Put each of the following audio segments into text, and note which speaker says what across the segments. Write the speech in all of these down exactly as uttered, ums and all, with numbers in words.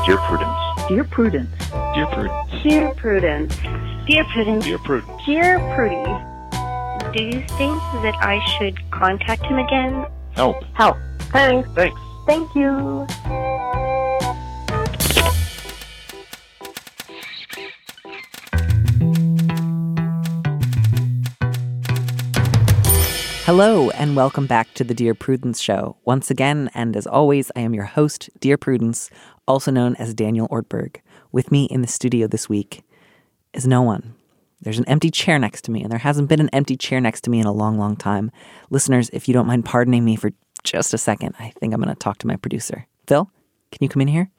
Speaker 1: Dear Prudence.
Speaker 2: Dear Prudence.
Speaker 1: Dear Prudence.
Speaker 3: Dear Prudence. Dear Prudence.
Speaker 1: Dear Prudence.
Speaker 3: Dear Prudy. Do you think that I should contact him again?
Speaker 1: Help.
Speaker 3: Help. Thanks.
Speaker 1: Thanks.
Speaker 3: Thank you.
Speaker 4: Hello, and welcome back to the Dear Prudence Show. Once again, and as always, I am your host, Dear Prudence, also known as Daniel Ortberg. With me in the studio this week is no one. There's an empty chair next to me, and there hasn't been an empty chair next to me in a long, long time. Listeners, if you don't mind pardoning me for just a second, I think I'm going to talk to my producer. Phil, can you come in here?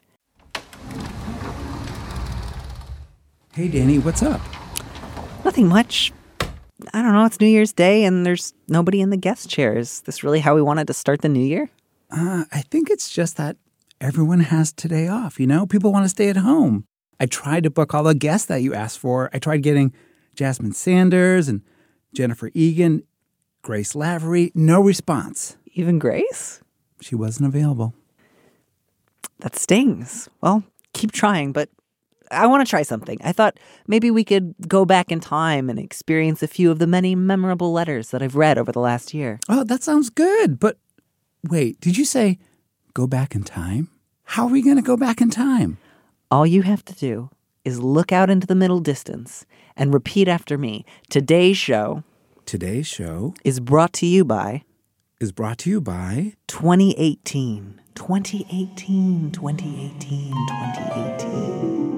Speaker 5: Hey, Danny, what's up?
Speaker 4: Nothing much. I don't know. It's New Year's Day, and there's nobody in the guest chair. Is this really how we wanted to start the new year?
Speaker 5: Uh, I think it's just that everyone has today off, you know? People want to stay at home. I tried to book all the guests that you asked for. I tried getting Jasmine Sanders and Jennifer Egan, Grace Lavery. No response.
Speaker 4: Even Grace?
Speaker 5: She wasn't available.
Speaker 4: That stings. Well, keep trying, but I want to try something. I thought maybe we could go back in time and experience a few of the many memorable letters that I've read over the last year.
Speaker 5: Oh, that sounds good. But wait, did you say go back in time? How are we going to go back in time?
Speaker 4: All you have to do is look out into the middle distance and repeat after me. Today's show.
Speaker 5: Today's show
Speaker 4: is brought to you by.
Speaker 5: Is brought to you by.
Speaker 4: twenty eighteen. twenty eighteen. twenty eighteen. twenty eighteen.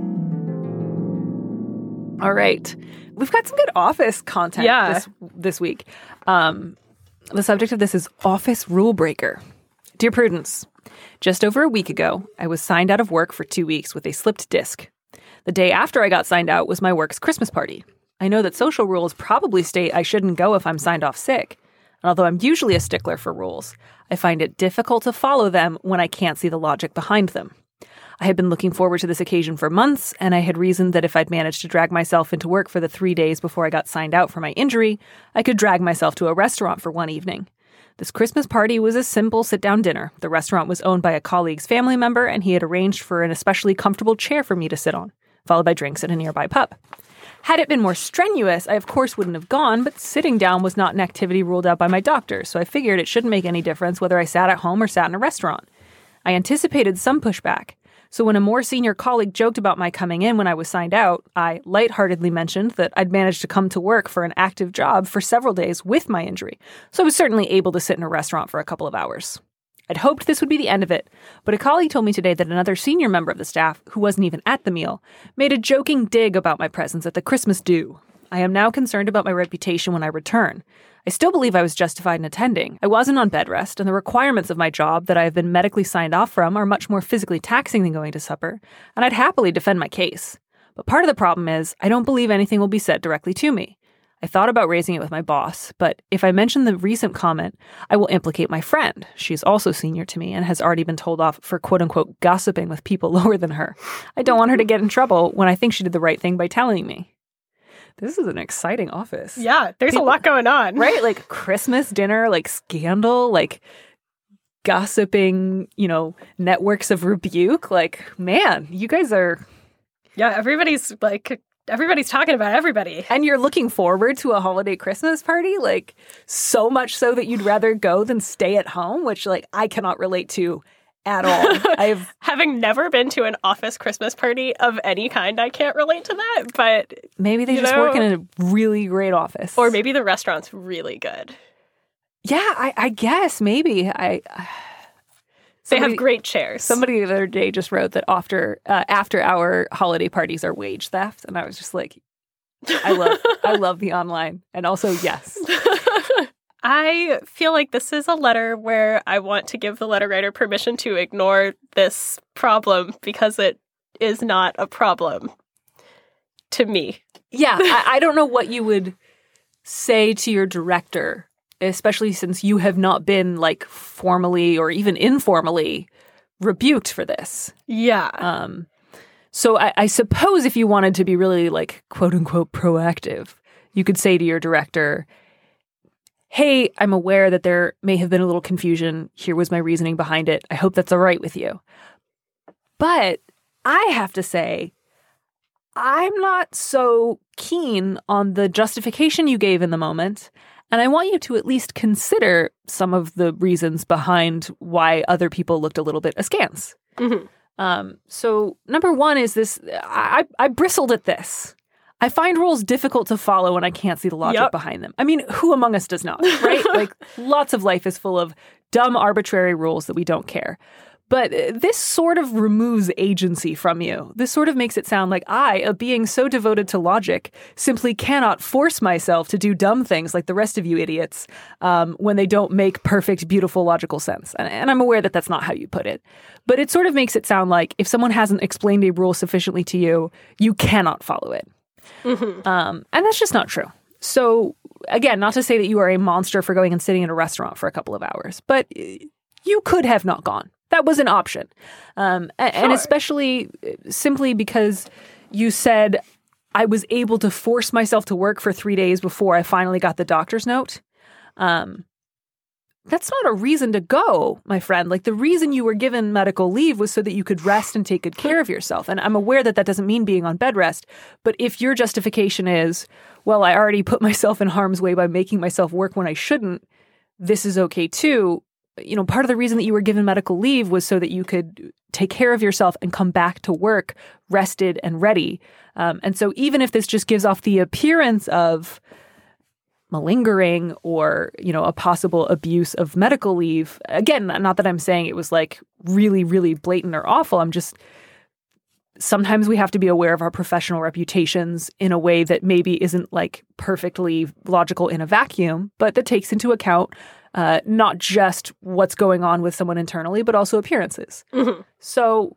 Speaker 4: All right. We've got some good Office content
Speaker 6: yeah.
Speaker 4: this this week. Um, the subject of this is Office Rule Breaker. Dear Prudence, just over a week ago, I was signed out of work for two weeks with a slipped disc. The day after I got signed out was my work's Christmas party. I know that social rules probably state I shouldn't go if I'm signed off sick. And although I'm usually a stickler for rules, I find it difficult to follow them when I can't see the logic behind them. I had been looking forward to this occasion for months, and I had reasoned that if I'd managed to drag myself into work for the three days before I got signed out for my injury, I could drag myself to a restaurant for one evening. This Christmas party was a simple sit-down dinner. The restaurant was owned by a colleague's family member, and he had arranged for an especially comfortable chair for me to sit on, followed by drinks at a nearby pub. Had it been more strenuous, I of course wouldn't have gone, but sitting down was not an activity ruled out by my doctor, so I figured it shouldn't make any difference whether I sat at home or sat in a restaurant. I anticipated some pushback. So when a more senior colleague joked about my coming in when I was signed out, I lightheartedly mentioned that I'd managed to come to work for an active job for several days with my injury, so I was certainly able to sit in a restaurant for a couple of hours. I'd hoped this would be the end of it, but a colleague told me today that another senior member of the staff, who wasn't even at the meal, made a joking dig about my presence at the Christmas do. I am now concerned about my reputation when I return. I still believe I was justified in attending. I wasn't on bed rest, and the requirements of my job that I have been medically signed off from are much more physically taxing than going to supper, and I'd happily defend my case. But part of the problem is, I don't believe anything will be said directly to me. I thought about raising it with my boss, but if I mention the recent comment, I will implicate my friend. She's also senior to me and has already been told off for quote-unquote gossiping with people lower than her. I don't want her to get in trouble when I think she did the right thing by telling me. This is an exciting office.
Speaker 6: Yeah, there's
Speaker 4: People,
Speaker 6: a lot going on.
Speaker 4: Right? Like Christmas dinner, like scandal, like gossiping, you know, networks of rebuke. Like, man, you guys are...
Speaker 6: Yeah, everybody's like, everybody's talking about everybody.
Speaker 4: And you're looking forward to a holiday Christmas party, like so much so that you'd rather go than stay at home, which like I cannot relate to at all. I've
Speaker 6: Having never been to an office Christmas party of any kind, I can't relate to that, but
Speaker 4: maybe they just
Speaker 6: know,
Speaker 4: work in a really great office.
Speaker 6: Or maybe the restaurant's really good.
Speaker 4: Yeah, I, I guess maybe. I uh, somebody,
Speaker 6: They have great chairs.
Speaker 4: Somebody the other day just wrote that after uh, after our holiday parties are wage theft, and I was just like, I love I love the online, and also yes.
Speaker 6: I feel like this is a letter where I want to give the letter writer permission to ignore this problem because it is not a problem to me.
Speaker 4: Yeah, I, I don't know what you would say to your director, especially since you have not been like formally or even informally rebuked for this.
Speaker 6: Yeah.
Speaker 4: Um. So I, I suppose if you wanted to be really like quote unquote proactive, you could say to your director, hey, I'm aware that there may have been a little confusion. Here was my reasoning behind it. I hope that's all right with you. But I have to say, I'm not so keen on the justification you gave in the moment. And I want you to at least consider some of the reasons behind why other people looked a little bit askance.
Speaker 6: Mm-hmm.
Speaker 4: Um, so number one is this, I, I bristled at this. I find rules difficult to follow when I can't see the logic
Speaker 6: Yep.
Speaker 4: behind them. I mean, who among us does not, right? Like, lots of life is full of dumb, arbitrary rules that we don't care. But this sort of removes agency from you. This sort of makes it sound like I, a being so devoted to logic, simply cannot force myself to do dumb things like the rest of you idiots um, when they don't make perfect, beautiful, logical sense. And, and I'm aware that that's not how you put it. But it sort of makes it sound like if someone hasn't explained a rule sufficiently to you, you cannot follow it. Mm-hmm. Um, and that's just not true. So, again, not to say that you are a monster for going and sitting in a restaurant for a couple of hours, but you could have not gone. That was an option. Um, and,
Speaker 6: Sure.
Speaker 4: and especially simply because you said I was able to force myself to work for three days before I finally got the doctor's note. Um, that's not a reason to go, my friend. Like, the reason you were given medical leave was so that you could rest and take good care of yourself. And I'm aware that that doesn't mean being on bed rest. But if your justification is, well, I already put myself in harm's way by making myself work when I shouldn't, this is okay too. You know, part of the reason that you were given medical leave was so that you could take care of yourself and come back to work rested and ready. Um, and so even if this just gives off the appearance of malingering or, you know, a possible abuse of medical leave, again, not that I'm saying it was like really, really blatant or awful. I'm just, sometimes we have to be aware of our professional reputations in a way that maybe isn't like perfectly logical in a vacuum, but that takes into account Uh, not just what's going on with someone internally, but also appearances.
Speaker 6: Mm-hmm.
Speaker 4: So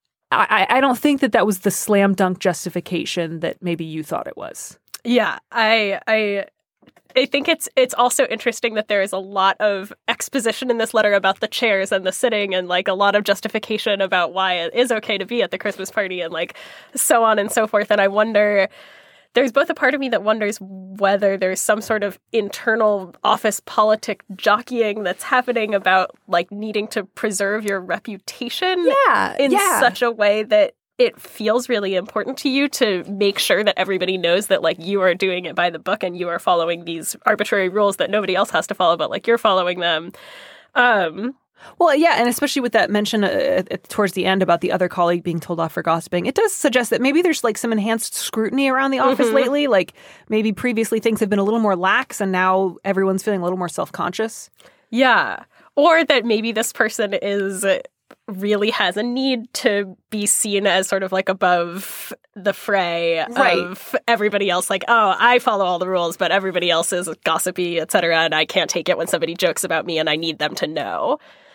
Speaker 4: I, I don't think that that was the slam dunk justification that maybe you thought it was.
Speaker 6: Yeah, I I I think it's it's also interesting that there is a lot of exposition in this letter about the chairs and the sitting and like a lot of justification about why it is okay to be at the Christmas party and like so on and so forth. And I wonder, there's both a part of me that wonders whether there's some sort of internal office politic jockeying that's happening about like needing to preserve your reputation
Speaker 4: Yeah,
Speaker 6: in
Speaker 4: yeah.
Speaker 6: such a way that it feels really important to you to make sure that everybody knows that like you are doing it by the book and you are following these arbitrary rules that nobody else has to follow, but like you're following them. Um,
Speaker 4: Well, yeah, and especially with that mention uh, towards the end about the other colleague being told off for gossiping, it does suggest that maybe there's like some enhanced scrutiny around the office
Speaker 6: Mm-hmm.
Speaker 4: lately. Like maybe previously things have been a little more lax and now everyone's feeling a little more self-conscious.
Speaker 6: Yeah. Or that maybe this person is really has a need to be seen as sort of like above the fray
Speaker 4: Right.
Speaker 6: of everybody else. Like, oh, I follow all the rules, but everybody else is gossipy, et cetera. And I can't take it when somebody jokes about me and I need them to know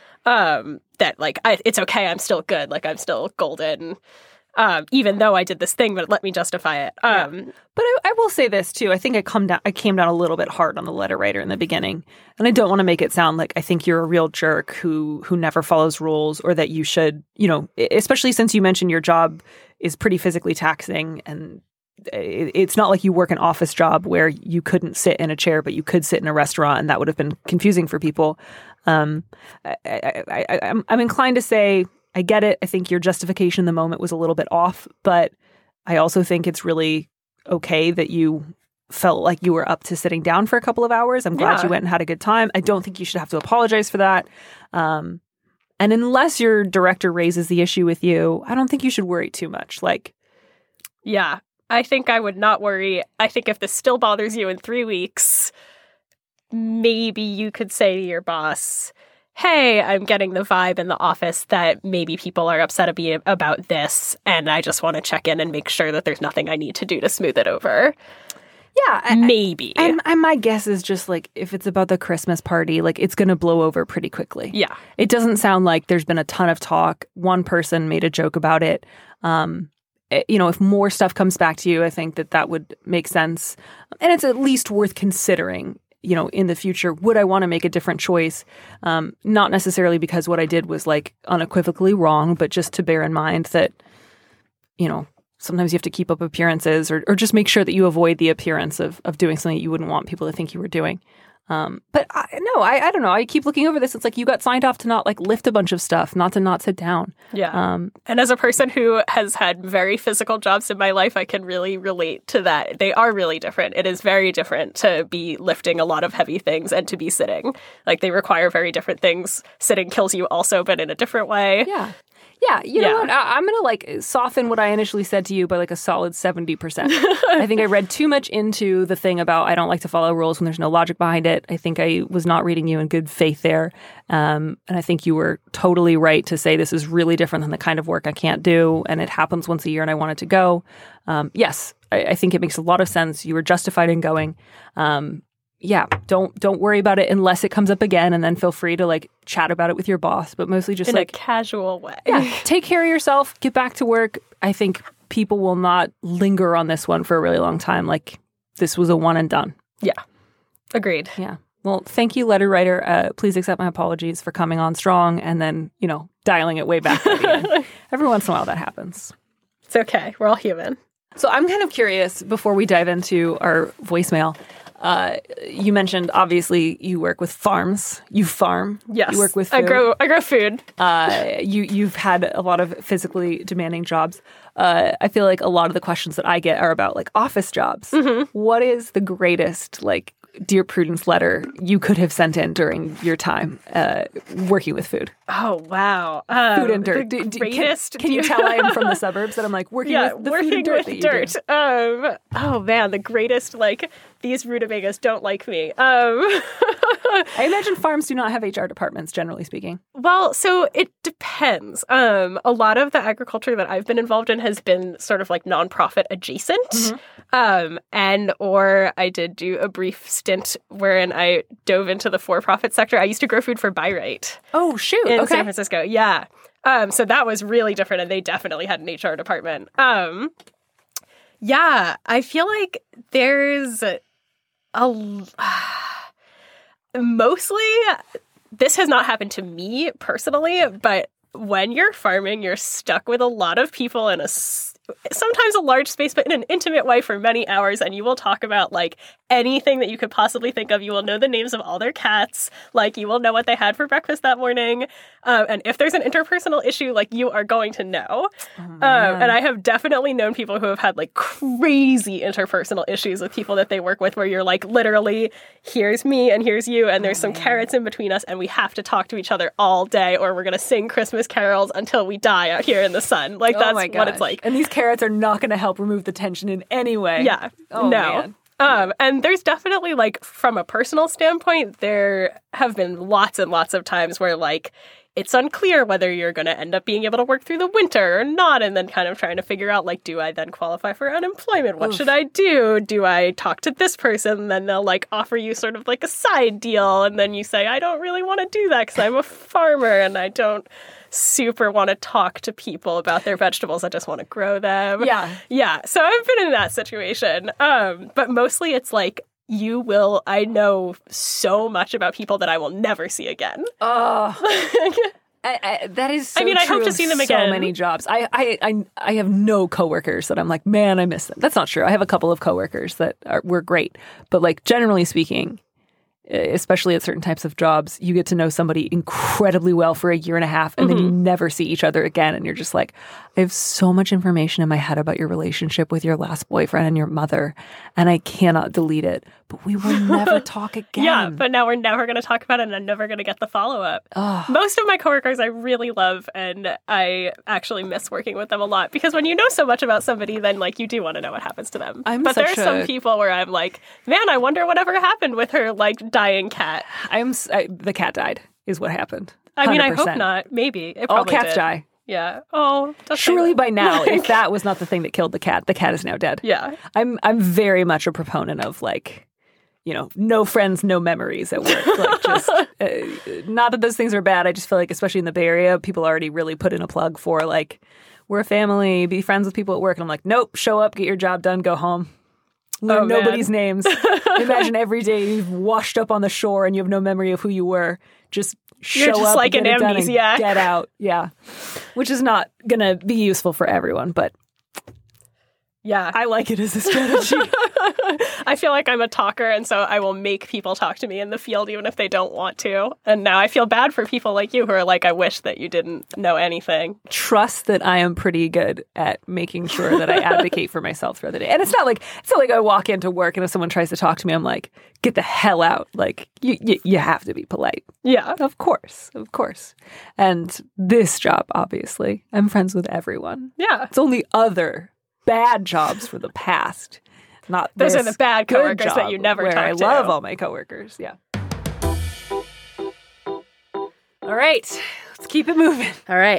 Speaker 6: um, that like, I, it's okay. I'm still good. Like I'm still golden. Um, even though I did this thing, but let me justify it. Um,
Speaker 4: Yeah. But I, I will say this too. I think I come down. I came down a little bit hard on the letter writer in the beginning, and I don't want to make it sound like I think you're a real jerk who who never follows rules, or that you should, you know, especially since you mentioned your job is pretty physically taxing, and it, it's not like you work an office job where you couldn't sit in a chair, but you could sit in a restaurant, and that would have been confusing for people. Um, I, I, I, I'm, I'm inclined to say, I get it. I think your justification in the moment was a little bit off, but I also think it's really okay that you felt like you were up to sitting down for a couple of hours. I'm glad
Speaker 6: Yeah.
Speaker 4: you went and had a good time. I don't think you should have to apologize for that. Um, and unless your director raises the issue with you, I don't think you should worry too much. Like,
Speaker 6: yeah, I think I would not worry. I think if this still bothers you in three weeks, maybe you could say to your boss, hey, I'm getting the vibe in the office that maybe people are upset at me about this, and I just want to check in and make sure that there's nothing I need to do to smooth it over.
Speaker 4: yeah, I,
Speaker 6: Maybe.
Speaker 4: And, and my guess is just like, if it's about the Christmas party, like it's going to blow over pretty quickly.
Speaker 6: Yeah.
Speaker 4: It doesn't sound like there's been a ton of talk. One person made a joke about it. Um, it- you know, if more stuff comes back to you, I think that that would make sense. And it's at least worth considering, you know, in the future, would I want to make a different choice? Um, not necessarily because what I did was like unequivocally wrong, but just to bear in mind that, you know, sometimes you have to keep up appearances, or, or just make sure that you avoid the appearance of, of doing something you wouldn't want people to think you were doing. Um, but I, no, I, I don't know. I keep looking over this. It's like you got signed off to not like lift a bunch of stuff, not to not sit down.
Speaker 6: Yeah.
Speaker 4: Um,
Speaker 6: and as a person who has had very physical jobs in my life, I can really relate to that. They are really different. It is very different to be lifting a lot of heavy things and to be sitting. Like they require very different things. Sitting kills you also, but in a different way.
Speaker 4: yeah. Yeah, you know
Speaker 6: Yeah.
Speaker 4: what? I, I'm going to like soften what I initially said to you by like a solid seventy percent. I think I read too much into the thing about I don't like to follow rules when there's no logic behind it. I think I was not reading you in good faith there. Um, and I think you were totally right to say this is really different than the kind of work I can't do. And it happens once a year and I want it to go. Um, yes, I, I think it makes a lot of sense. You were justified in going. Um, yeah, don't don't worry about it unless it comes up again, and then feel free to like chat about it with your boss, but mostly just
Speaker 6: In
Speaker 4: like
Speaker 6: a casual way.
Speaker 4: yeah, take care of yourself, get back to work. I think people will not linger on this one for a really long time. Like this was a one and done.
Speaker 6: Yeah. Agreed.
Speaker 4: Yeah. Well, thank you, letter writer. Uh, please accept my apologies for coming on strong and then, you know, dialing it way back at the end. Every once in a while that happens.
Speaker 6: It's okay. We're all human.
Speaker 4: So I'm kind of curious before we dive into our voicemail. Uh, you mentioned obviously you work with farms. You farm.
Speaker 6: Yes.
Speaker 4: You work with food.
Speaker 6: I grow I grow food.
Speaker 4: Uh, you you've had a lot of physically demanding jobs. Uh, I feel like a lot of the questions that I get are about like office jobs.
Speaker 6: Mm-hmm.
Speaker 4: What is the greatest like Dear Prudence letter you could have sent in during your time uh, working with food?
Speaker 6: Oh wow. Um,
Speaker 4: Food and dirt.
Speaker 6: The
Speaker 4: Do- do-
Speaker 6: greatest
Speaker 4: can, can you tell I am from the suburbs that I'm like working
Speaker 6: yeah,
Speaker 4: with the
Speaker 6: working
Speaker 4: food and dirt
Speaker 6: with
Speaker 4: that you
Speaker 6: dirt.
Speaker 4: do?
Speaker 6: Um, oh man, the greatest like these rutabagas don't like me. Um,
Speaker 4: I imagine farms do not have H R departments, generally speaking.
Speaker 6: well, so it depends. Um, a lot of the agriculture that I've been involved in has been sort of like nonprofit adjacent.
Speaker 4: Mm-hmm.
Speaker 6: Um, and or I did do a brief stint wherein I dove into the for-profit sector. I used to grow food for Bi-Rate
Speaker 4: Oh shoot!
Speaker 6: in
Speaker 4: okay.
Speaker 6: San Francisco. Yeah. Um, so that was really different, and they definitely had an H R department. Um, yeah, I feel like there's a mostly this has not happened to me personally, but when you're farming, you're stuck with a lot of people in a s- sometimes a large space, but in an intimate way for many hours. And you will talk about like anything that you could possibly think of. You will know the names of all their cats. Like you will know what they had for breakfast that morning. Um, and if there's an interpersonal issue, like you are going to know.
Speaker 4: Oh,
Speaker 6: um, and I have definitely known people who have had like crazy interpersonal issues with people that they work with, where you're like, literally, here's me and here's you. And there's
Speaker 4: oh,
Speaker 6: some
Speaker 4: man.
Speaker 6: carrots in between us. And we have to talk to each other all day, or we're going to sing Christmas carols until we die out here in the sun. Like
Speaker 4: Oh
Speaker 6: that's
Speaker 4: my
Speaker 6: what it's
Speaker 4: gosh.
Speaker 6: like.
Speaker 4: And these carrots are not going to help remove the tension in any way.
Speaker 6: Yeah.
Speaker 4: Oh,
Speaker 6: no.
Speaker 4: man.
Speaker 6: Um, and there's definitely, like, from a personal standpoint, there have been lots and lots of times where, like, it's unclear whether you're going to end up being able to work through the winter or not, and then kind of trying to figure out, like, do I then qualify for unemployment? What
Speaker 4: Oof.
Speaker 6: should I do? Do I talk to this person? And then they'll, like, offer you sort of, like, a side deal, and then you say, I don't really want to do that because I'm a farmer and I don't super want to talk to people about their vegetables. I just want to grow them.
Speaker 4: Yeah.
Speaker 6: Yeah. So I've been in that situation. Um, but mostly it's like, you will, I know so much about people that I will never see again.
Speaker 4: Oh, I, I, that is so
Speaker 6: I mean, I
Speaker 4: true
Speaker 6: hope to
Speaker 4: of
Speaker 6: see them
Speaker 4: so
Speaker 6: again.
Speaker 4: many jobs. I, I, I, I have no coworkers that I'm like, man, I miss them. That's not true. I have a couple of coworkers that are, were great. But like, generally speaking, especially at certain types of jobs, you get to know somebody incredibly well for a year and a half, and
Speaker 6: Mm-hmm.
Speaker 4: then you never see each other again. And you're just like, I have so much information in my head about your relationship with your last boyfriend and your mother, and I cannot delete it. But we will never talk again.
Speaker 6: Yeah, but now we're never going to talk about it, and I'm never going to get the follow-up. Most of my coworkers I really love, and I actually miss working with them a lot, because when you know so much about somebody, then like you do want to know what happens to them.
Speaker 4: I'm
Speaker 6: but there are
Speaker 4: such
Speaker 6: some
Speaker 4: a-
Speaker 6: people where I'm like, man, I wonder whatever happened with her like dying cat.
Speaker 4: I'm s- I, the cat died is what happened.
Speaker 6: I mean, I
Speaker 4: one hundred percent.
Speaker 6: hope not. Maybe it
Speaker 4: All
Speaker 6: probably
Speaker 4: cats
Speaker 6: did.
Speaker 4: die.
Speaker 6: Yeah. Oh, don't say
Speaker 4: Surely
Speaker 6: that.
Speaker 4: by now, if
Speaker 6: Like,
Speaker 4: that was not the thing that killed the cat, the cat is now dead.
Speaker 6: yeah.
Speaker 4: I'm I'm very much a proponent of like, you know, no friends, no memories at work. Like just uh, not that those things are bad. I just feel like, especially in the Bay Area, people already really put in a plug for like, we're a family, be friends with people at work. And I'm like, nope, show up, get your job done, go home. Learn
Speaker 6: Oh, man.
Speaker 4: nobody's names. Imagine every day you've washed up on the shore and you have no memory of who you were. Just show
Speaker 6: You're just
Speaker 4: up,
Speaker 6: like
Speaker 4: get
Speaker 6: an
Speaker 4: it done, and
Speaker 6: amnesiac.
Speaker 4: get out. Yeah, which is not gonna be useful for everyone, but
Speaker 6: Yeah.
Speaker 4: I like it as a strategy.
Speaker 6: I feel like I'm a talker, and so I will make people talk to me in the field even if they don't want to. And now I feel bad for people like you who are like, I wish that you didn't know anything.
Speaker 4: Trust that I am pretty good at making sure that I advocate for myself throughout the day. And it's not like it's not like I walk into work and if someone tries to talk to me, I'm like, get the hell out. Like, you, you, you have to be polite.
Speaker 6: Yeah.
Speaker 4: Of course. Of course. And this job, obviously, I'm friends with everyone.
Speaker 6: Yeah.
Speaker 4: It's only other bad jobs for the past. Not
Speaker 6: Those
Speaker 4: this
Speaker 6: are the bad
Speaker 4: good
Speaker 6: coworkers that
Speaker 4: job
Speaker 6: you never
Speaker 4: where
Speaker 6: talk
Speaker 4: I
Speaker 6: to.
Speaker 4: love all my coworkers. Yeah. All right. Let's keep it moving.
Speaker 1: All right.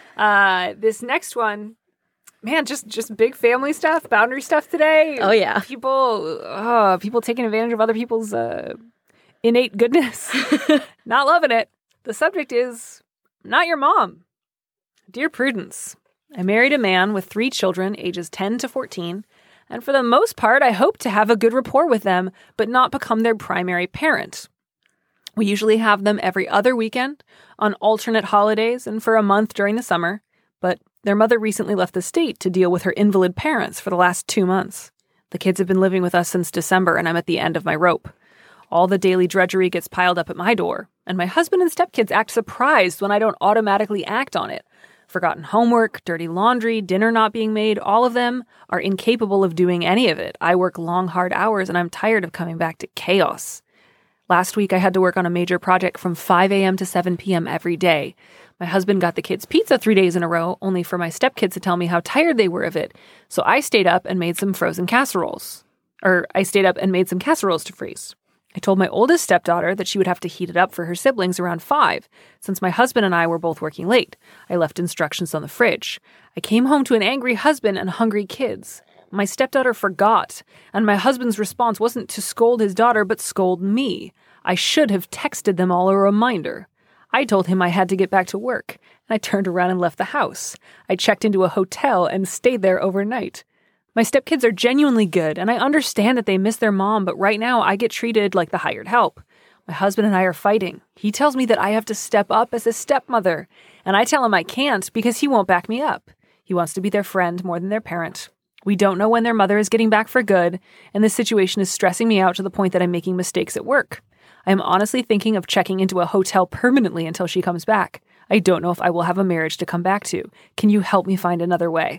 Speaker 4: Uh, this next one, man, just just big family stuff, boundary stuff today.
Speaker 1: Oh, yeah.
Speaker 4: People, oh, people taking advantage of other people's uh, innate goodness. Not loving it. The subject is not your mom. Dear Prudence, I married a man with three children, ages ten to fourteen, and for the most part, I hope to have a good rapport with them, but not become their primary parent. We usually have them every other weekend, on alternate holidays, and for a month during the summer, but their mother recently left the state to deal with her invalid parents for the last two months. The kids have been living with us since December, and I'm at the end of my rope. All the daily drudgery gets piled up at my door, and my husband and stepkids act surprised when I don't automatically act on it. Forgotten homework, dirty laundry, dinner not being made, all of them are incapable of doing any of it. I work long, hard hours, and I'm tired of coming back to chaos. Last week, I had to work on a major project from five a.m. to seven p.m. every day. My husband got the kids pizza three days in a row, only for my stepkids to tell me how tired they were of it. So I stayed up and made some frozen casseroles. Or I stayed up and made some casseroles to freeze. I told my oldest stepdaughter that she would have to heat it up for her siblings around five, since my husband and I were both working late. I left instructions on the fridge. I came home to an angry husband and hungry kids. My stepdaughter forgot, and my husband's response wasn't to scold his daughter, but scold me. I should have texted them all a reminder. I told him I had to get back to work, and I turned around and left the house. I checked into a hotel and stayed there overnight. My stepkids are genuinely good, and I understand that they miss their mom, but right now I get treated like the hired help. My husband and I are fighting. He tells me that I have to step up as a stepmother, and I tell him I can't because he won't back me up. He wants to be their friend more than their parent. We don't know when their mother is getting back for good, and this situation is stressing me out to the point that I'm making mistakes at work. I am honestly thinking of checking into a hotel permanently until she comes back. I don't know if I will have a marriage to come back to. Can you help me find another way?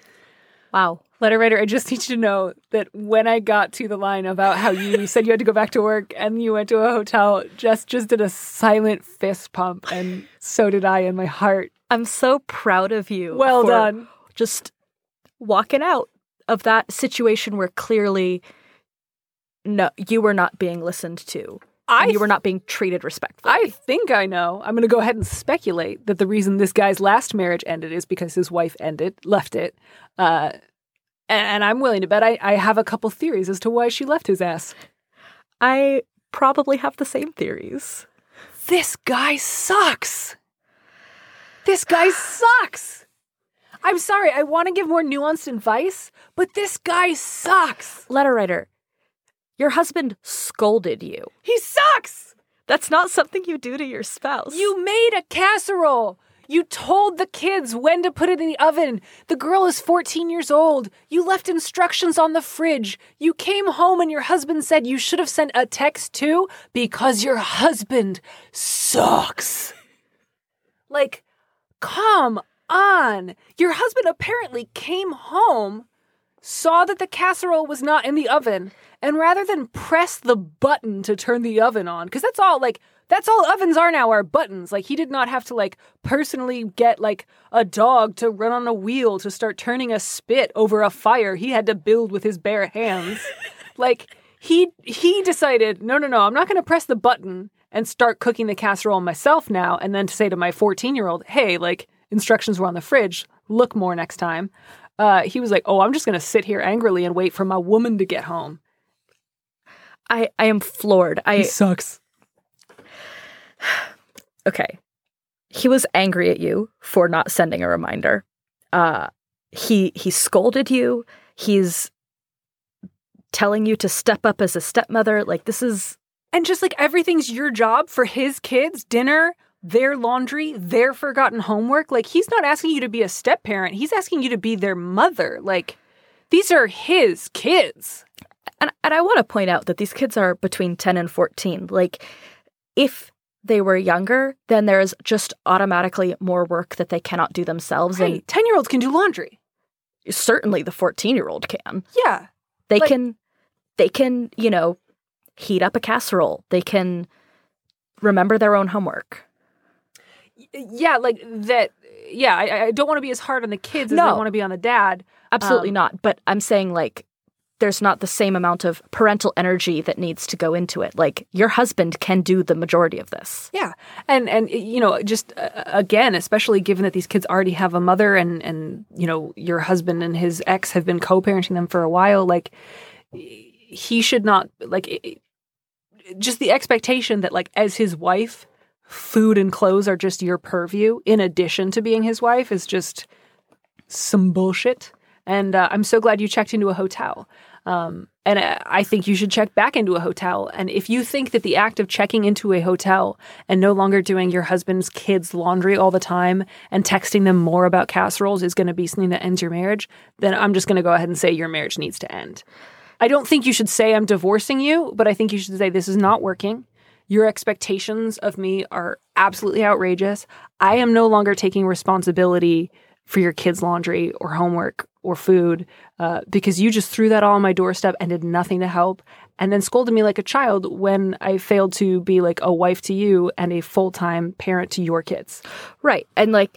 Speaker 1: Wow.
Speaker 4: Letter writer, I just need you to know that when I got to the line about how you said you had to go back to work and you went to a hotel, Jess just did a silent fist pump, and so did I in my heart.
Speaker 1: I'm so proud of you.
Speaker 4: Well
Speaker 1: for
Speaker 4: done.
Speaker 1: Just walking out of that situation where clearly no, you were not being listened to.
Speaker 4: I
Speaker 1: and you were not being treated respectfully.
Speaker 4: I think I know. I'm going to go ahead and speculate that the reason this guy's last marriage ended is because his wife ended, left it. Uh, and, and I'm willing to bet I, I have a couple theories as to why she left his ass.
Speaker 1: I probably have the same theories.
Speaker 4: This guy sucks. This guy sucks. I'm sorry. I want to give more nuanced advice, but this guy sucks.
Speaker 1: Letter writer, your husband scolded you.
Speaker 4: He sucks.
Speaker 1: That's not something you do to your spouse.
Speaker 4: You made a casserole. You told the kids when to put it in the oven. The girl is fourteen years old. You left instructions on the fridge. You came home and your husband said you should have sent a text too because your husband sucks. Like, come on. Your husband apparently came home, saw that the casserole was not in the oven, and rather than press the button to turn the oven on, because that's all, like, that's all ovens are now, are buttons. Like, he did not have to, like, personally get, like, a dog to run on a wheel to start turning a spit over a fire he had to build with his bare hands. Like, he he decided, no, no, no, I'm not going to press the button and start cooking the casserole myself now, and then to say to my fourteen-year-old, hey, like, instructions were on the fridge, look more next time. Uh, he was like, oh, I'm just going to sit here angrily and wait for my woman to get home.
Speaker 1: I, I am floored. I
Speaker 4: He sucks.
Speaker 1: Okay. He was angry at you for not sending a reminder. Uh, he he scolded you. He's telling you to step up as a stepmother. Like, this is...
Speaker 4: And just like everything's your job for his kids, dinner, their laundry, their forgotten homework. Like, he's not asking you to be a step-parent. He's asking you to be their mother. Like, these are his kids.
Speaker 1: And, and I want to point out that these kids are between ten and fourteen. Like, if they were younger, then there's just automatically more work that they cannot do themselves.
Speaker 4: Hey,
Speaker 1: And
Speaker 4: ten-year-olds can do laundry.
Speaker 1: certainly the fourteen-year-old can.
Speaker 4: Yeah.
Speaker 1: They
Speaker 4: Like-
Speaker 1: can, they can, you know, heat up a casserole. They can remember their own homework.
Speaker 4: Yeah, like that. Yeah, I, I don't want to be as hard on the kids as
Speaker 1: No.
Speaker 4: I want to be on the dad.
Speaker 1: Absolutely
Speaker 4: Um,
Speaker 1: not. But I'm saying, like, there's not the same amount of parental energy that needs to go into it. Like, your husband can do the majority of this.
Speaker 4: Yeah, and and you know, just uh, again, especially given that these kids already have a mother, and and you know, your husband and his ex have been co-parenting them for a while. Like, he should not like it, just the expectation that, like, as his wife, food and clothes are just your purview in addition to being his wife is just some bullshit. And uh, I'm so glad you checked into a hotel. Um, and uh, I think you should check back into a hotel. And if you think that the act of checking into a hotel and no longer doing your husband's kids' laundry all the time and texting them more about casseroles is going to be something that ends your marriage, then I'm just going to go ahead and say your marriage needs to end. I don't think you should say I'm divorcing you, but I think you should say this is not working. Your expectations of me are absolutely outrageous. I am no longer taking responsibility for your kids' laundry or homework or food uh, because you just threw that all on my doorstep and did nothing to help, and then scolded me like a child when I failed to be like a wife to you and a full-time parent to your kids.
Speaker 1: Right. And, like,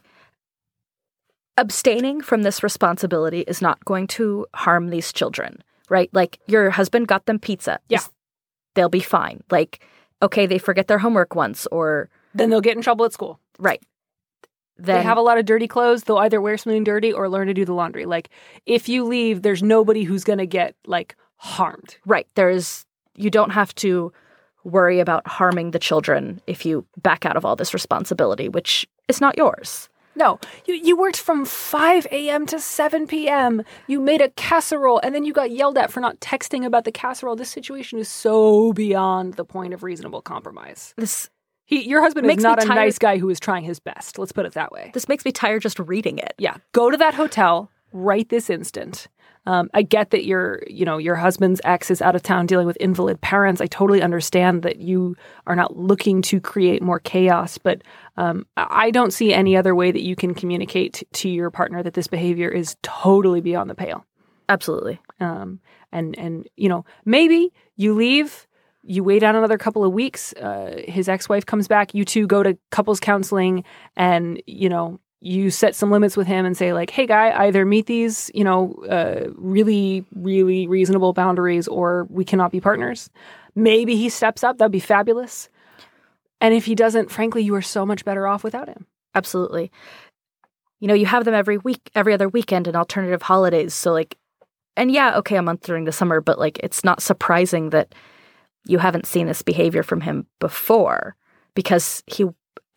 Speaker 1: abstaining from this responsibility is not going to harm these children, right? Like, your husband got them pizza.
Speaker 4: Yeah.
Speaker 1: They'll be fine. Like, okay, they forget their homework once, or...
Speaker 4: Then they'll get in trouble at school.
Speaker 1: Right. Then,
Speaker 4: They have a lot of dirty clothes. They'll either wear something dirty or learn to do the laundry. Like, if you leave, there's nobody who's going to get, like, harmed.
Speaker 1: right. There's... You don't have to worry about harming the children if you back out of all this responsibility, which is not yours.
Speaker 4: No, you, you worked from five a.m. to seven p.m. You made a casserole, and then you got yelled at for not texting about the casserole. This situation is so beyond the point of reasonable compromise.
Speaker 1: This
Speaker 4: He, your husband is
Speaker 1: Makes me
Speaker 4: not a
Speaker 1: tired-
Speaker 4: nice guy who is trying his best. Let's put it that way.
Speaker 1: this makes me tired just reading it.
Speaker 4: Yeah, go to that hotel right this instant. Um, I get that your, you know, your husband's ex is out of town dealing with invalid parents. I totally understand that you are not looking to create more chaos, but um, I don't see any other way that you can communicate t- to your partner that this behavior is totally beyond the pale.
Speaker 1: Absolutely.
Speaker 4: Um, and and you know, maybe you leave. You wait out another couple of weeks. Uh, his ex-wife comes back. You two go to couples counseling, and you know, you set some limits with him and say, like, hey, guy, either meet these, you know, uh, really, really reasonable boundaries, or we cannot be partners. Maybe he steps up. That'd be fabulous. And if he doesn't, frankly, you are so much better off without him.
Speaker 1: Absolutely. You know, you have them every week, every other weekend and alternative holidays. So, like, and yeah, okay, a month during the summer, but, like, it's not surprising that you haven't seen this behavior from him before, because he...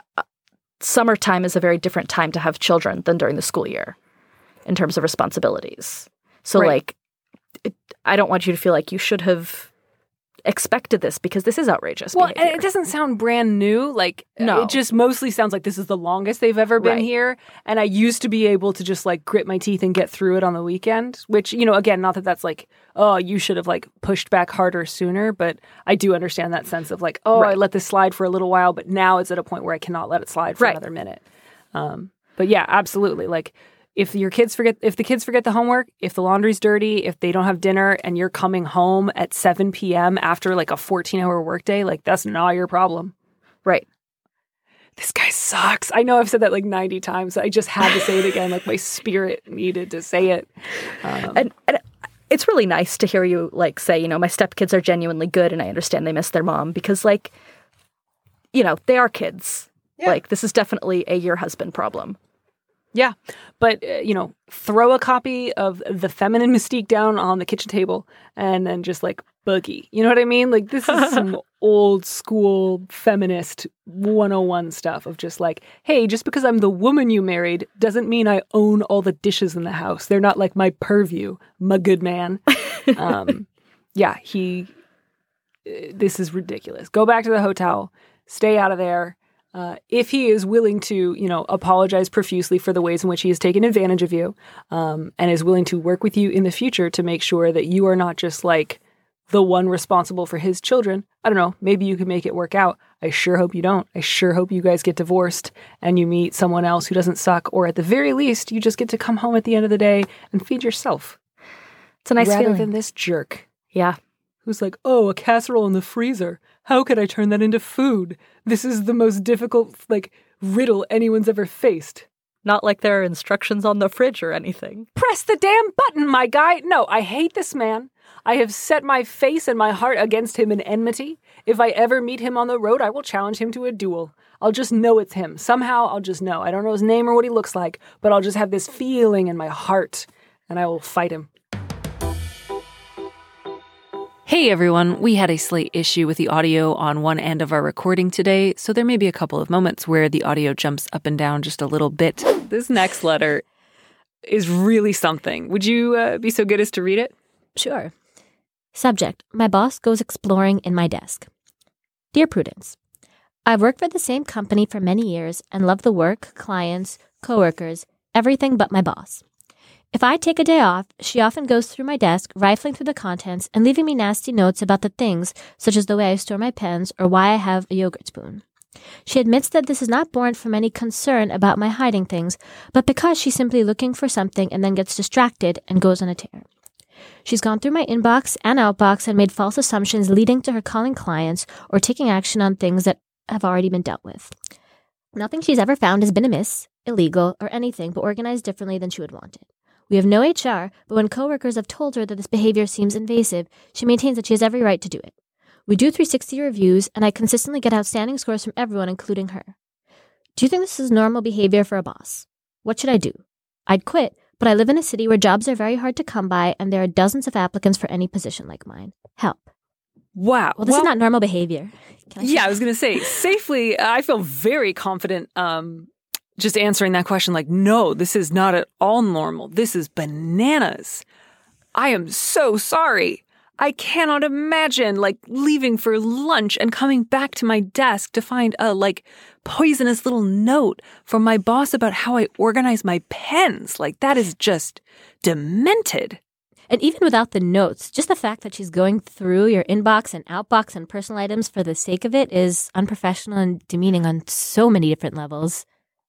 Speaker 1: Summertime is a very different time to have children than during the school year in terms of responsibilities. So,
Speaker 4: Right.
Speaker 1: like, it, I don't want you to feel like you should have expected this, because this is outrageous
Speaker 4: Well, and
Speaker 1: behavior.
Speaker 4: it doesn't sound brand new. Like,
Speaker 1: No.
Speaker 4: it just mostly sounds like this is the longest they've ever been
Speaker 1: Right.
Speaker 4: here. And I used to be able to just, like, grit my teeth and get through it on the weekend, which, you know, again, not that that's like, oh, you should have, like, pushed back harder sooner. But I do understand that sense of, like, oh, I
Speaker 1: Right.
Speaker 4: let this slide for a little while, but now it's at a point where I cannot let it slide for
Speaker 1: Right.
Speaker 4: another minute. Um, but yeah, absolutely. Like, if your kids forget, if the kids forget the homework, if the laundry's dirty, if they don't have dinner, and you're coming home at seven p.m. after, like, a fourteen-hour workday, like, that's not your problem.
Speaker 1: Right.
Speaker 4: This guy sucks. I know I've said that like ninety times. I just had to say it again. Like, my spirit needed to say it. Um,
Speaker 1: And, and it's really nice to hear you, like, say, you know, my stepkids are genuinely good and I understand they miss their mom, because, like, you know, they are kids.
Speaker 4: Yeah.
Speaker 1: Like, this is definitely a your husband problem.
Speaker 4: yeah. But, uh, you know, throw a copy of The Feminine Mystique down on the kitchen table and then just, like, boogie. You know what I mean? Like, this is some old school feminist one oh one stuff of just like, hey, just because I'm the woman you married doesn't mean I own all the dishes in the house. They're not, like, my purview, my good man. um, yeah, he, uh, this is ridiculous. Go back to the hotel. Stay out of there. Uh, if he is willing to, you know, apologize profusely for the ways in which he has taken advantage of you, um, and is willing to work with you in the future to make sure that you are not just, like, the one responsible for his children. I don't know, maybe you can make it work out. I sure hope you don't. I sure hope you guys get divorced and you meet someone else who doesn't suck, or at the very least, you just get to come home at the end of the day and feed yourself.
Speaker 1: It's a nice
Speaker 4: rather
Speaker 1: feeling.
Speaker 4: than this jerk.
Speaker 1: Yeah.
Speaker 4: Who's like, oh, a casserole in the freezer. How could I turn that into food? This is the most difficult, like, riddle anyone's ever faced.
Speaker 1: Not like there are instructions on the fridge or anything.
Speaker 4: Press the damn button, my guy. No, I hate this man. I have set my face and my heart against him in enmity. If I ever meet him on the road, I will challenge him to a duel. I'll just know it's him. Somehow, I'll just know. I don't know his name or what he looks like, but I'll just have this feeling in my heart, and I will fight him. Hey everyone, we had a slight issue with the audio on one end of our recording today, so there may be a couple of moments where the audio jumps up and down just a little bit. This next letter is really something. Would you uh, be so good as to read it?
Speaker 2: Sure. Subject: My boss goes exploring in my desk. Dear Prudence, I've worked for the same company for many years and love the work, clients, coworkers, everything but my boss. If I take a day off, she often goes through my desk, rifling through the contents and leaving me nasty notes about the things, such as the way I store my pens or why I have a yogurt spoon. She admits that this is not born from any concern about my hiding things, but because she's simply looking for something and then gets distracted and goes on a tear. She's gone through my inbox and outbox and made false assumptions leading to her calling clients or taking action on things that have already been dealt with. Nothing she's ever found has been amiss, illegal, or anything but organized differently than she would want it. We have no H R, but when coworkers have told her that this behavior seems invasive, she maintains that she has every right to do it. We do three sixty reviews, and I consistently get outstanding scores from everyone, including her. Do you think this is normal behavior for a boss? What should I do? I'd quit, but I live in a city where jobs are very hard to come by, and there are dozens of applicants for any position like mine. Help.
Speaker 4: Wow.
Speaker 2: Well, this
Speaker 4: well,
Speaker 2: is not normal behavior. Can I
Speaker 4: yeah, I was going to say, safely, I feel very confident um, just answering that question like, no, this is not at all normal. This is bananas. I am so sorry. I cannot imagine like leaving for lunch and coming back to my desk to find a like poisonous little note from my boss about how I organize my pens. Like that is just demented.
Speaker 2: And even without the notes, just the fact that she's going through your inbox and outbox and personal items for the sake of it is unprofessional and demeaning on so many different levels.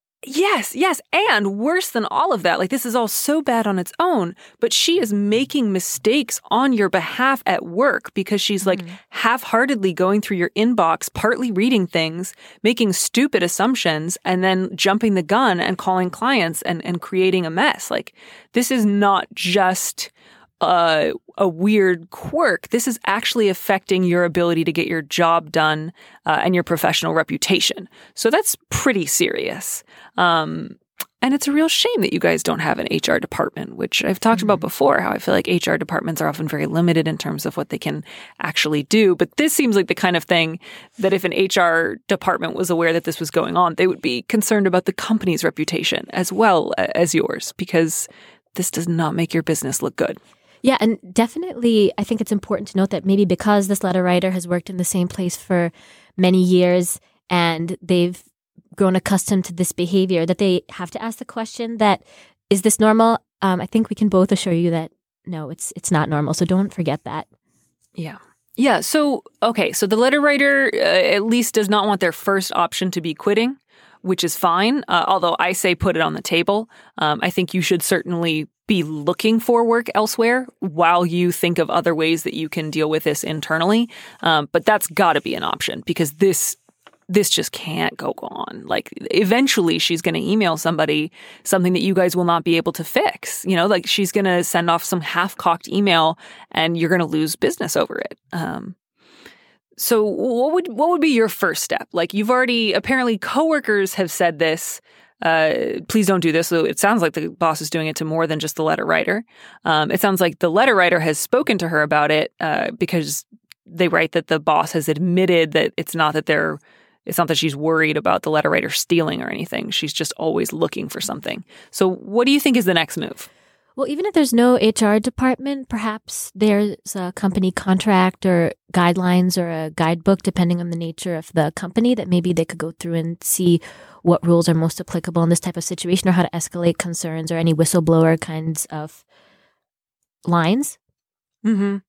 Speaker 4: Yes, yes. And worse than all of that, like this is all so bad on its own, but she is making mistakes on your behalf at work because she's like mm. half-heartedly going through your inbox, partly reading things, making stupid assumptions, and then jumping the gun and calling clients and, and creating a mess. Like this is not just a, a weird quirk. This is actually affecting your ability to get your job done uh, and your professional reputation. So that's pretty serious. Um, and it's a real shame that you guys don't have an H R department, which I've talked mm-hmm. about before, how I feel like H R departments are often very limited in terms of what they can actually do. But this seems like the kind of thing that if an H R department was aware that this was going on, they would be concerned about the company's reputation as well as yours, because this does not make your business look good.
Speaker 2: Yeah, and definitely I think it's important to note that maybe because this letter writer has worked in the same place for many years and they've grown accustomed to this behavior, that they have to ask the question that, is this normal? Um, I think we can both assure you that no, it's it's not normal. So don't forget that.
Speaker 4: Yeah. Yeah. So, okay. So the letter writer uh, at least does not want their first option to be quitting, which is fine. Uh, although I say put it on the table. Um, I think you should certainly be looking for work elsewhere while you think of other ways that you can deal with this internally. Um, but that's got to be an option because this this just can't go on. Like eventually she's going to email somebody something that you guys will not be able to fix. You know, like she's going to send off some half-cocked email and you're going to lose business over it. Um, so what would what would be your first step? Like you've already, apparently coworkers have said this. Uh, please don't do this. So it sounds like the boss is doing it to more than just the letter writer. Um, it sounds like the letter writer has spoken to her about it uh, because they write that the boss has admitted that it's not that they're, it's not that she's worried about the letter writer stealing or anything. She's just always looking for something. So what do you think is the next move?
Speaker 2: Well, even if there's no H R department, perhaps there's a company contract or guidelines or a guidebook, depending on the nature of the company, that maybe they could go through and see what rules are most applicable in this type of situation or how to escalate concerns or any whistleblower kinds of lines.
Speaker 4: Mm-hmm.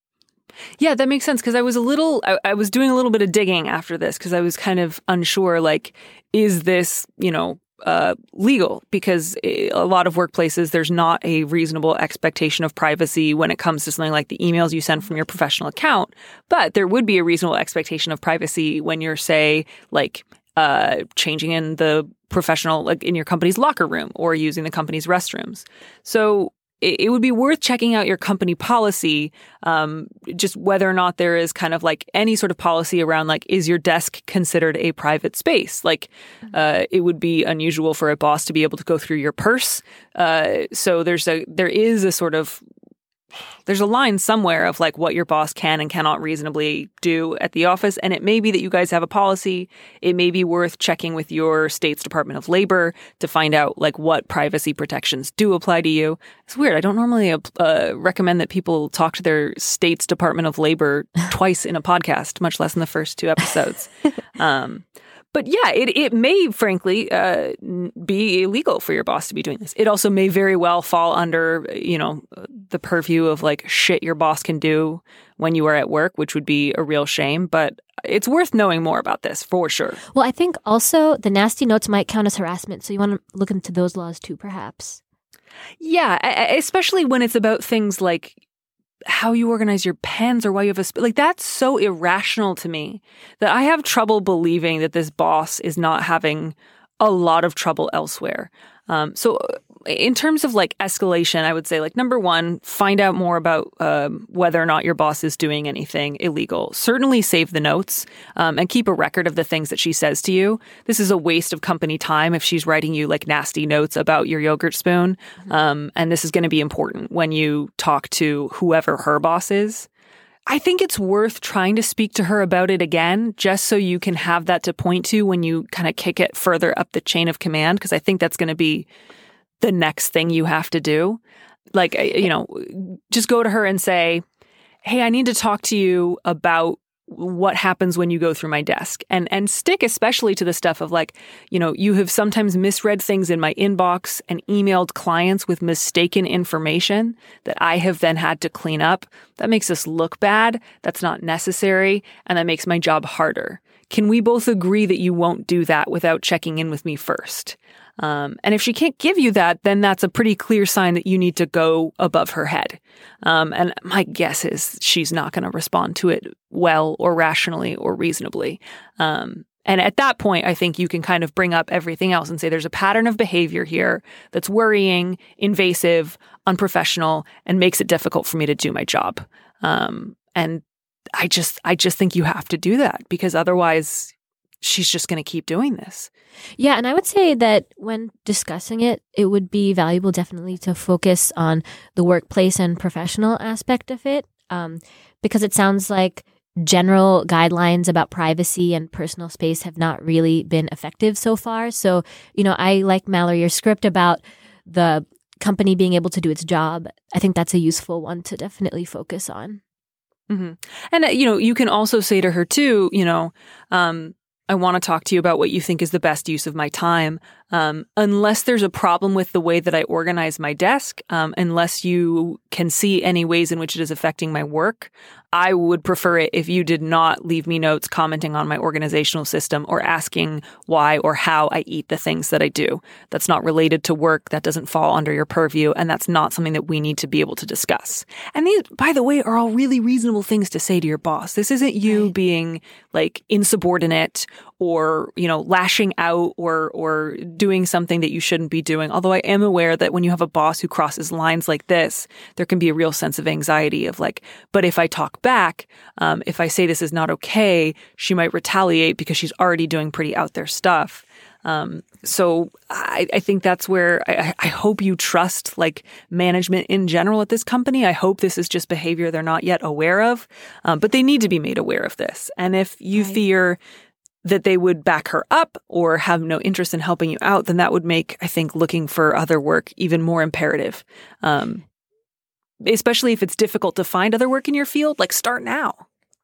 Speaker 4: Yeah, that makes sense because I was a little, I, I was doing a little bit of digging after this because I was kind of unsure, like, is this, you know, uh, legal? Because a lot of workplaces, there's not a reasonable expectation of privacy when it comes to something like the emails you send from your professional account. But there would be a reasonable expectation of privacy when you're, say, like, uh, changing in the professional, like in your company's locker room or using the company's restrooms. So it would be worth checking out your company policy, um, just whether or not there is kind of like any sort of policy around like, is your desk considered a private space? Like, uh, it would be unusual for a boss to be able to go through your purse. Uh, so there's a there is a sort of there's a line somewhere of like what your boss can and cannot reasonably do at the office. And it may be that you guys have a policy. It may be worth checking with your state's Department of Labor to find out like what privacy protections do apply to you. It's weird. I don't normally uh, recommend that people talk to their state's Department of Labor twice in a podcast, much less in the first two episodes. um, But yeah, it, it may, frankly, uh, be illegal for your boss to be doing this. It also may very well fall under, you know, the purview of like shit your boss can do when you are at work, which would be a real shame. But it's worth knowing more about this for sure.
Speaker 2: Well, I think also the nasty notes might count as harassment. So you want to look into those laws too, perhaps.
Speaker 4: Yeah, especially when it's about things like how you organize your pens or why you have a sp- like that's so irrational to me that I have trouble believing that this boss is not having a lot of trouble elsewhere. Um, so in terms of like escalation, I would say like number one, find out more about um, whether or not your boss is doing anything illegal. Certainly save the notes um, and keep a record of the things that she says to you. This is a waste of company time if she's writing you like nasty notes about your yogurt spoon. Mm-hmm. Um, and this is going to be important when you talk to whoever her boss is. I think it's worth trying to speak to her about it again, just so you can have that to point to when you kind of kick it further up the chain of command, because I think that's going to be the next thing you have to do. Like, you know, just go to her and say, hey, I need to talk to you about what happens when you go through my desk, and and stick especially to the stuff of like, you know, you have sometimes misread things in my inbox and emailed clients with mistaken information that I have then had to clean up. That makes us look bad. That's not necessary. And that makes my job harder. Can we both agree that you won't do that without checking in with me first? Um, and if she can't give you that, then that's a pretty clear sign that you need to go above her head. Um, and my guess is she's not going to respond to it well or rationally or reasonably. Um, and at that point, I think you can kind of bring up everything else and say there's a pattern of behavior here that's worrying, invasive, unprofessional, and makes it difficult for me to do my job. Um, and I just, I just think you have to do that because otherwise she's just going to keep doing this.
Speaker 2: Yeah, and I would say that when discussing it, it would be valuable definitely to focus on the workplace and professional aspect of it, um, because it sounds like general guidelines about privacy and personal space have not really been effective so far. So, you know, I like, Mallory, your script about the company being able to do its job. I think that's a useful one to definitely focus on.
Speaker 4: Mm-hmm. And, uh, you know, you can also say to her, too, you know, um, I want to talk to you about what you think is the best use of my time. Um, unless there's a problem with the way that I organize my desk, um, unless you can see any ways in which it is affecting my work, I would prefer it if you did not leave me notes commenting on my organizational system or asking why or how I eat the things that I do. That's not related to work. That doesn't fall under your purview. And that's not something that we need to be able to discuss. And these, by the way, are all really reasonable things to say to your boss. This isn't you right. being like insubordinate or, you know, lashing out or, or doing something that you shouldn't be doing. Although I am aware that when you have a boss who crosses lines like this, there can be a real sense of anxiety of like, but if I talk back, um, if I say this is not okay, she might retaliate because she's already doing pretty out there stuff. Um, so I, I think that's where I, I hope you trust like management in general at this company. I hope this is just behavior they're not yet aware of, um, but they need to be made aware of this. And if you right. fear that they would back her up or have no interest in helping you out, then that would make, I think, looking for other work even more imperative. Um, especially if it's difficult to find other work in your field, like start now.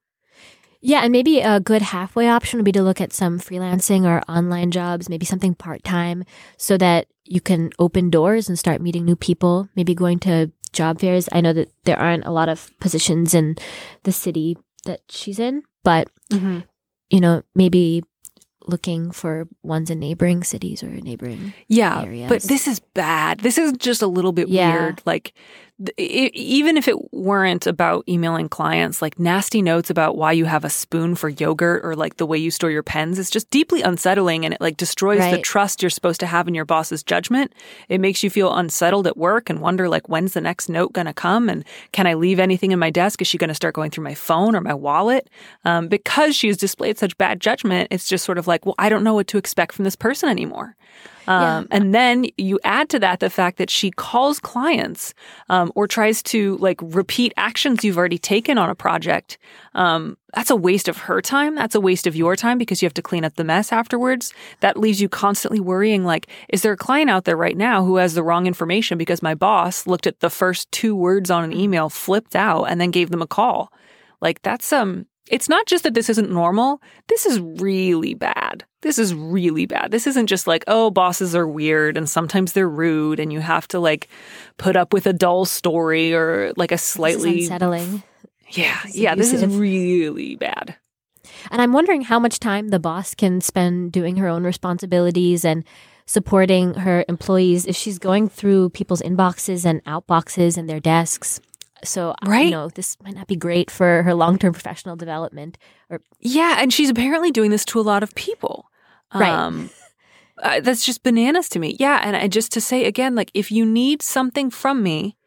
Speaker 2: Yeah, and maybe a good halfway option would be to look at some freelancing or online jobs, maybe something part-time, so that you can open doors and start meeting new people, maybe going to job fairs. I know that there aren't a lot of positions in the city that she's in, but,
Speaker 4: Mm-hmm.
Speaker 2: you know, maybe looking for ones in neighboring cities or neighboring
Speaker 4: Yeah,
Speaker 2: areas.
Speaker 4: but this is bad. This is just a little bit
Speaker 2: Yeah.
Speaker 4: weird. Like, th- i even if it weren't about emailing clients, like nasty notes about why you have a spoon for yogurt or like the way you store your pens, it's just deeply unsettling, and it like destroys the
Speaker 2: Right.
Speaker 4: trust you're supposed to have in your boss's judgment. It makes you feel unsettled at work and wonder like, when's the next note going to come? And can I leave anything in my desk? Is she going to start going through my phone or my wallet? Um, because she's displayed such bad judgment, it's just sort of like, well, I don't know what to expect from this person anymore. Um,
Speaker 2: Yeah.
Speaker 4: And then you add to that the fact that she calls clients um, or tries to like repeat actions you've already taken on a project. Um, that's a waste of her time. That's a waste of your time because you have to clean up the mess afterwards. That leaves you constantly worrying like, is there a client out there right now who has the wrong information because my boss looked at the first two words on an email, flipped out, and then gave them a call? Like that's um. It's not just that this isn't normal. This is really bad. This is really bad. This isn't just like, oh, bosses are weird and sometimes they're rude and you have to like put up with a dull story or like a slightly
Speaker 2: This is unsettling.
Speaker 4: Yeah,
Speaker 2: It's
Speaker 4: yeah, this is
Speaker 2: abusive.
Speaker 4: really bad.
Speaker 2: And I'm wondering how much time the boss can spend doing her own responsibilities and supporting her employees if she's going through people's inboxes and outboxes and their desks. So, uh,
Speaker 4: Right.
Speaker 2: you know, this might not be great for her long-term professional development. Or
Speaker 4: Yeah, and she's apparently doing this to a lot of people.
Speaker 2: Right.
Speaker 4: Um, uh, that's just bananas to me. Yeah, and I, just to say again, like, if you need something from me,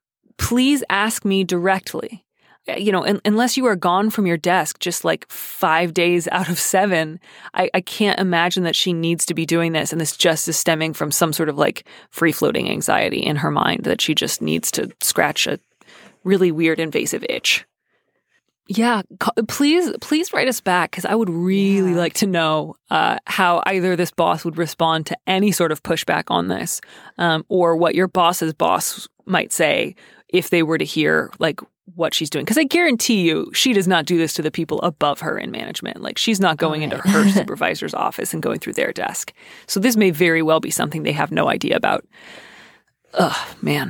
Speaker 4: please ask me directly. Uh, You know, un- unless you are gone from your desk just like five days out of seven, I, I can't imagine that she needs to be doing this. And this just is stemming from some sort of like free-floating anxiety in her mind that she just needs to scratch a really weird invasive itch. Yeah, ca- please, please write us back because I would really
Speaker 2: Yeah.
Speaker 4: like to know uh, how either this boss would respond to any sort of pushback on this, um, or what your boss's boss might say if they were to hear like what she's doing. Because I guarantee you, she does not do this to the people above her in management. Like she's not going into
Speaker 2: Alright.
Speaker 4: her supervisor's office and going through their desk. So this may very well be something they have no idea about. Ugh, man.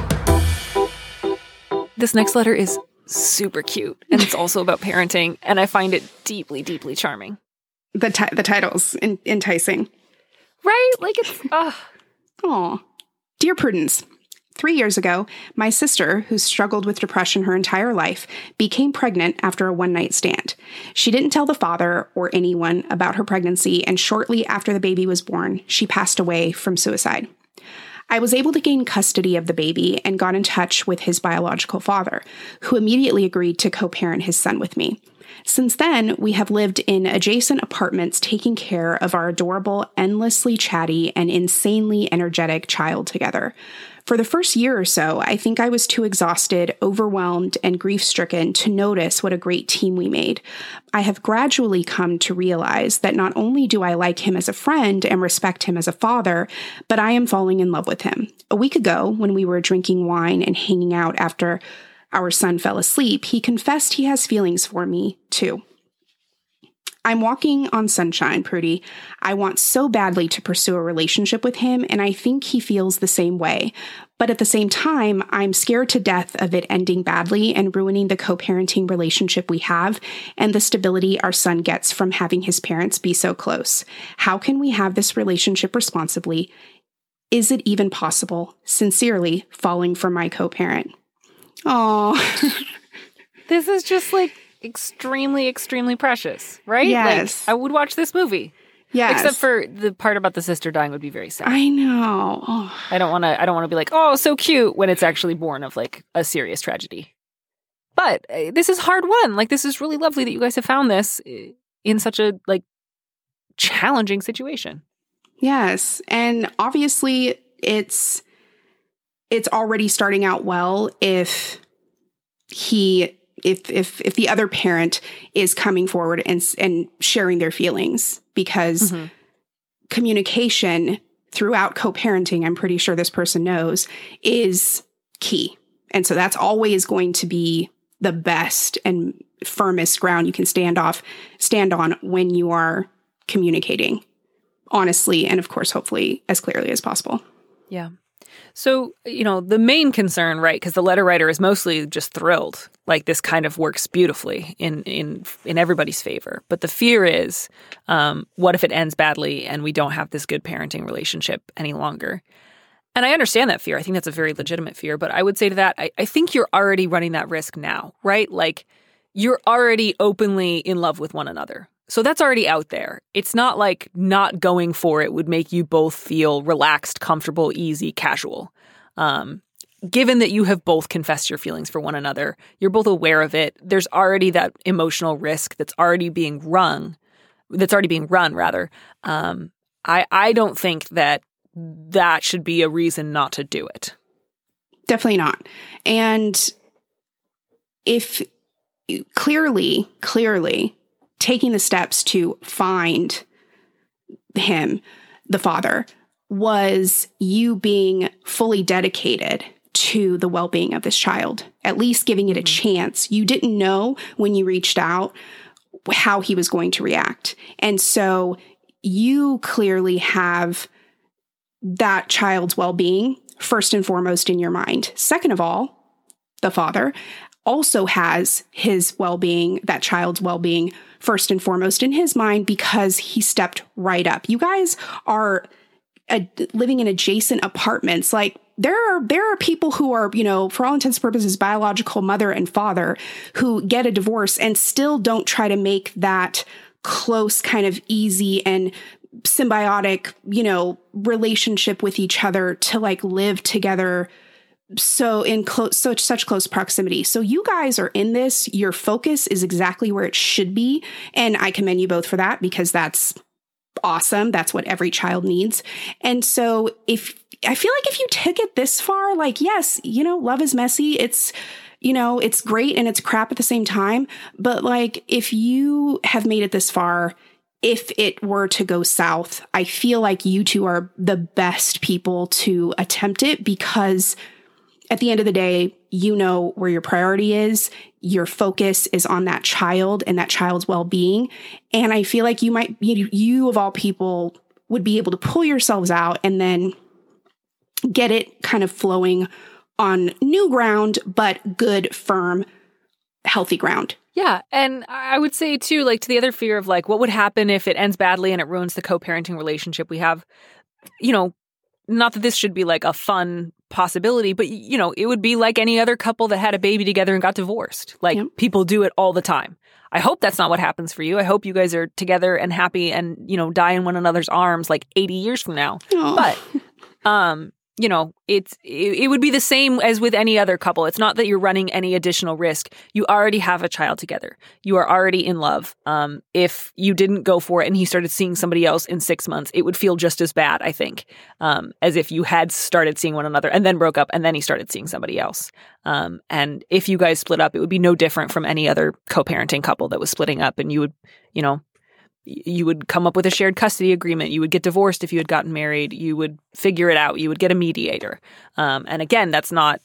Speaker 4: This next letter is super cute, and it's also about parenting, and I find it deeply, deeply charming.
Speaker 7: The ti- the title's en- enticing.
Speaker 4: Right? Like it's, uh,
Speaker 7: Aw. Dear Prudence, three years ago, my sister, who struggled with depression her entire life, became pregnant after a one-night stand. She didn't tell the father or anyone about her pregnancy, and shortly after the baby was born, she passed away from suicide. I was able to gain custody of the baby and got in touch with his biological father, who immediately agreed to co-parent his son with me. Since then, we have lived in adjacent apartments taking care of our adorable, endlessly chatty, and insanely energetic child together. For the first year or so, I think I was too exhausted, overwhelmed, and grief-stricken to notice what a great team we made. I have gradually come to realize that not only do I like him as a friend and respect him as a father, but I am falling in love with him. A week ago, when we were drinking wine and hanging out after our son fell asleep, he confessed he has feelings for me, too. I'm walking on sunshine, Prudy. I want so badly to pursue a relationship with him, and I think he feels the same way. But at the same time, I'm scared to death of it ending badly and ruining the co-parenting relationship we have and the stability our son gets from having his parents be so close. How can we have this relationship responsibly? Is it even possible? Sincerely, falling for my co-parent. Aw.
Speaker 4: this is just like extremely, extremely precious, right?
Speaker 7: Yes.
Speaker 4: Like, I would watch this movie.
Speaker 7: Yes.
Speaker 4: Except for the part about the sister dying would be very sad.
Speaker 7: I know. Oh.
Speaker 4: I don't want to. I don't want to be like, oh, so cute, when it's actually born of like a serious tragedy. But uh, this is hard won. Like this is really lovely that you guys have found this uh, in such a like challenging situation.
Speaker 7: Yes, and obviously it's it's already starting out well if he if if if the other parent is coming forward and and sharing their feelings, because mm-hmm. communication throughout co-parenting, I'm pretty sure this person knows, is key. And so that's always going to be the best and firmest ground you can stand off stand on when you are communicating honestly and, of course, hopefully as clearly as possible.
Speaker 4: Yeah. So, you know, the main concern, right, because the letter writer is mostly just thrilled, like this kind of works beautifully in in in everybody's favor. But the fear is, um, what if it ends badly and we don't have this good parenting relationship any longer? And I understand that fear. I think that's a very legitimate fear. But I would say to that, I, I think you're already running that risk now, right? Like you're already openly in love with one another. So that's already out there. It's not like not going for it would make you both feel relaxed, comfortable, easy, casual. Um, given that you have both confessed your feelings for one another, you're both aware of it. There's already that emotional risk that's already being run, that's already being run rather. Um, I, I don't think that that should be a reason not to do it.
Speaker 7: Definitely not. And if clearly, clearly, taking the steps to find him, the father, was you being fully dedicated to the well-being of this child, at least giving it a chance. You didn't know when you reached out how he was going to react. And so you clearly have that child's well-being first and foremost in your mind. Second of all, the father also has his well-being, that child's well-being first and foremost in his mind because he stepped right up. You guys are uh, living in adjacent apartments. Like there are, there are people who are, you know, for all intents and purposes, biological mother and father who get a divorce and still don't try to make that close kind of easy and symbiotic, you know, relationship with each other to like live together so in close, such such close proximity. So you guys are in this. Your focus is exactly where it should be, and I commend you both for that because that's awesome. That's what every child needs. And so if I feel like if you take it this far, like yes, you know, love is messy. It's you know, it's great and it's crap at the same time. But like if you have made it this far, if it were to go south, I feel like you two are the best people to attempt it because at the end of the day, you know where your priority is. Your focus is on that child and that child's well-being. And I feel like you might, you, you of all people would be able to pull yourselves out and then get it kind of flowing on new ground, but good, firm, healthy ground.
Speaker 4: Yeah. And I would say too, like to the other fear of like, what would happen if it ends badly and it ruins the co-parenting relationship we have, you know, not that this should be like a fun possibility, but you know, it would be like any other couple that had a baby together and got divorced. Like yep. People do it all the time. I hope that's not what happens for you. I hope you guys are together and happy and, you know, die in one another's arms like eighty years from now. Aww. But, um, you know, it's it, it would be the same as with any other couple. It's not that you're running any additional risk. You already have a child together. You are already in love. Um, if you didn't go for it and he started seeing somebody else in six months, it would feel just as bad, I think, um, as if you had started seeing one another and then broke up and then he started seeing somebody else. Um, and if you guys split up, it would be no different from any other co-parenting couple that was splitting up, and you would, you know, you would come up with a shared custody agreement. You would get divorced if you had gotten married. You would figure it out. You would get a mediator. Um, and again, that's not,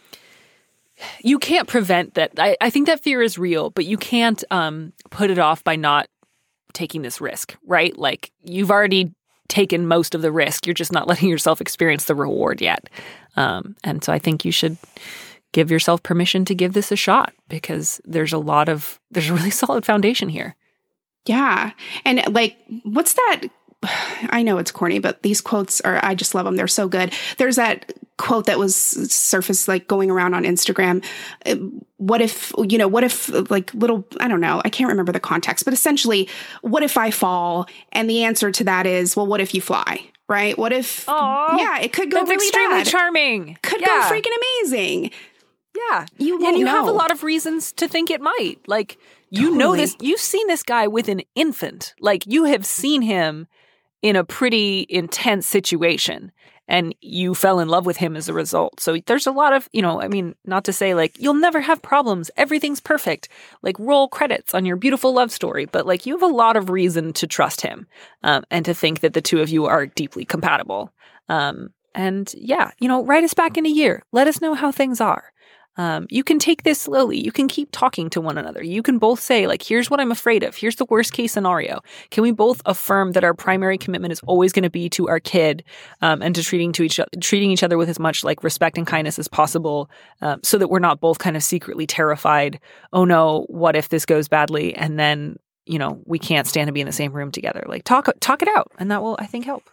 Speaker 4: you can't prevent that. I, I think that fear is real, but you can't um, put it off by not taking this risk, right? Like you've already taken most of the risk. You're just not letting yourself experience the reward yet. Um, and so I think you should give yourself permission to give this a shot because there's a lot of, there's a really solid foundation here.
Speaker 7: Yeah. And like, what's that? I know it's corny, but these quotes are, I just love them. They're so good. There's that quote that was surfaced, like going around on Instagram. What if, you know, what if like little, I don't know, I can't remember the context, but essentially, what if I fall? And the answer to that is, well, what if you fly? Right? What if,
Speaker 4: Aww,
Speaker 7: yeah, it could go
Speaker 4: that's
Speaker 7: really
Speaker 4: extremely
Speaker 7: bad.
Speaker 4: charming.
Speaker 7: Could
Speaker 4: yeah.
Speaker 7: go freaking amazing.
Speaker 4: Yeah.
Speaker 7: You
Speaker 4: and you
Speaker 7: know.
Speaker 4: have a lot of reasons to think it might. Like, you totally. know this, you've seen this guy with an infant. Like, you have seen him in a pretty intense situation, and you fell in love with him as a result. So there's a lot of, you know, I mean, not to say like, you'll never have problems. Everything's perfect. Like, roll credits on your beautiful love story. But like, you have a lot of reason to trust him um, and to think that the two of you are deeply compatible. Um, and yeah, you know, write us back in a year. Let us know how things are. Um, you can take this slowly. You can keep talking to one another. You can both say, like, here's what I'm afraid of. Here's the worst case scenario. Can we both affirm that our primary commitment is always going to be to our kid um, and to treating to each other, treating each other with as much like respect and kindness as possible, um, so that we're not both kind of secretly terrified. Oh no, what if this goes badly? And then, you know, we can't stand to be in the same room together. Like talk, talk it out, and that will, I think, help.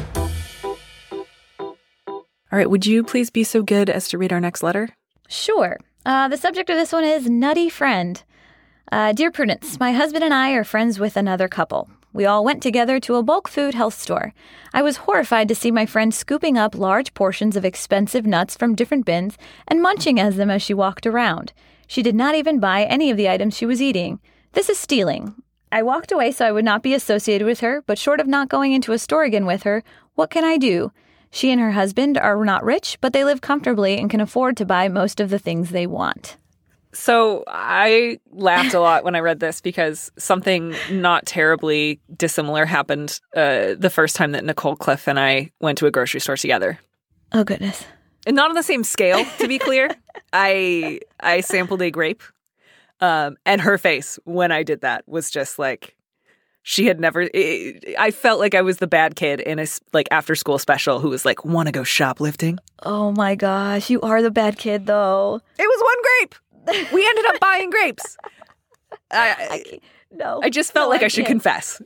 Speaker 4: All right, would you please be so good as to read our next letter?
Speaker 8: Sure. Uh, the subject of this one is Nutty Friend. Uh, Dear Prudence, my husband and I are friends with another couple. We all went together to a bulk food health store. I was horrified to see my friend scooping up large portions of expensive nuts from different bins and munching as them as she walked around. She did not even buy any of the items she was eating. This is stealing. I walked away so I would not be associated with her, but short of not going into a store again with her, what can I do? She and her husband are not rich, but they live comfortably and can afford to buy most of the things they want.
Speaker 4: So I laughed a lot when I read this because something not terribly dissimilar happened uh, the first time that Nicole Cliff and I went to a grocery store together.
Speaker 8: Oh, goodness.
Speaker 4: And not on the same scale, to be clear. I I sampled a grape, um, and her face when I did that was just like, she had never, it, I felt like I was the bad kid in a like after school special who was like, want to go shoplifting?
Speaker 8: Oh my gosh, you are the bad kid though.
Speaker 4: It was one grape. We ended up buying grapes. I,
Speaker 8: I no,
Speaker 4: I just felt
Speaker 8: no,
Speaker 4: like I,
Speaker 8: I
Speaker 4: should
Speaker 8: can't.
Speaker 4: confess.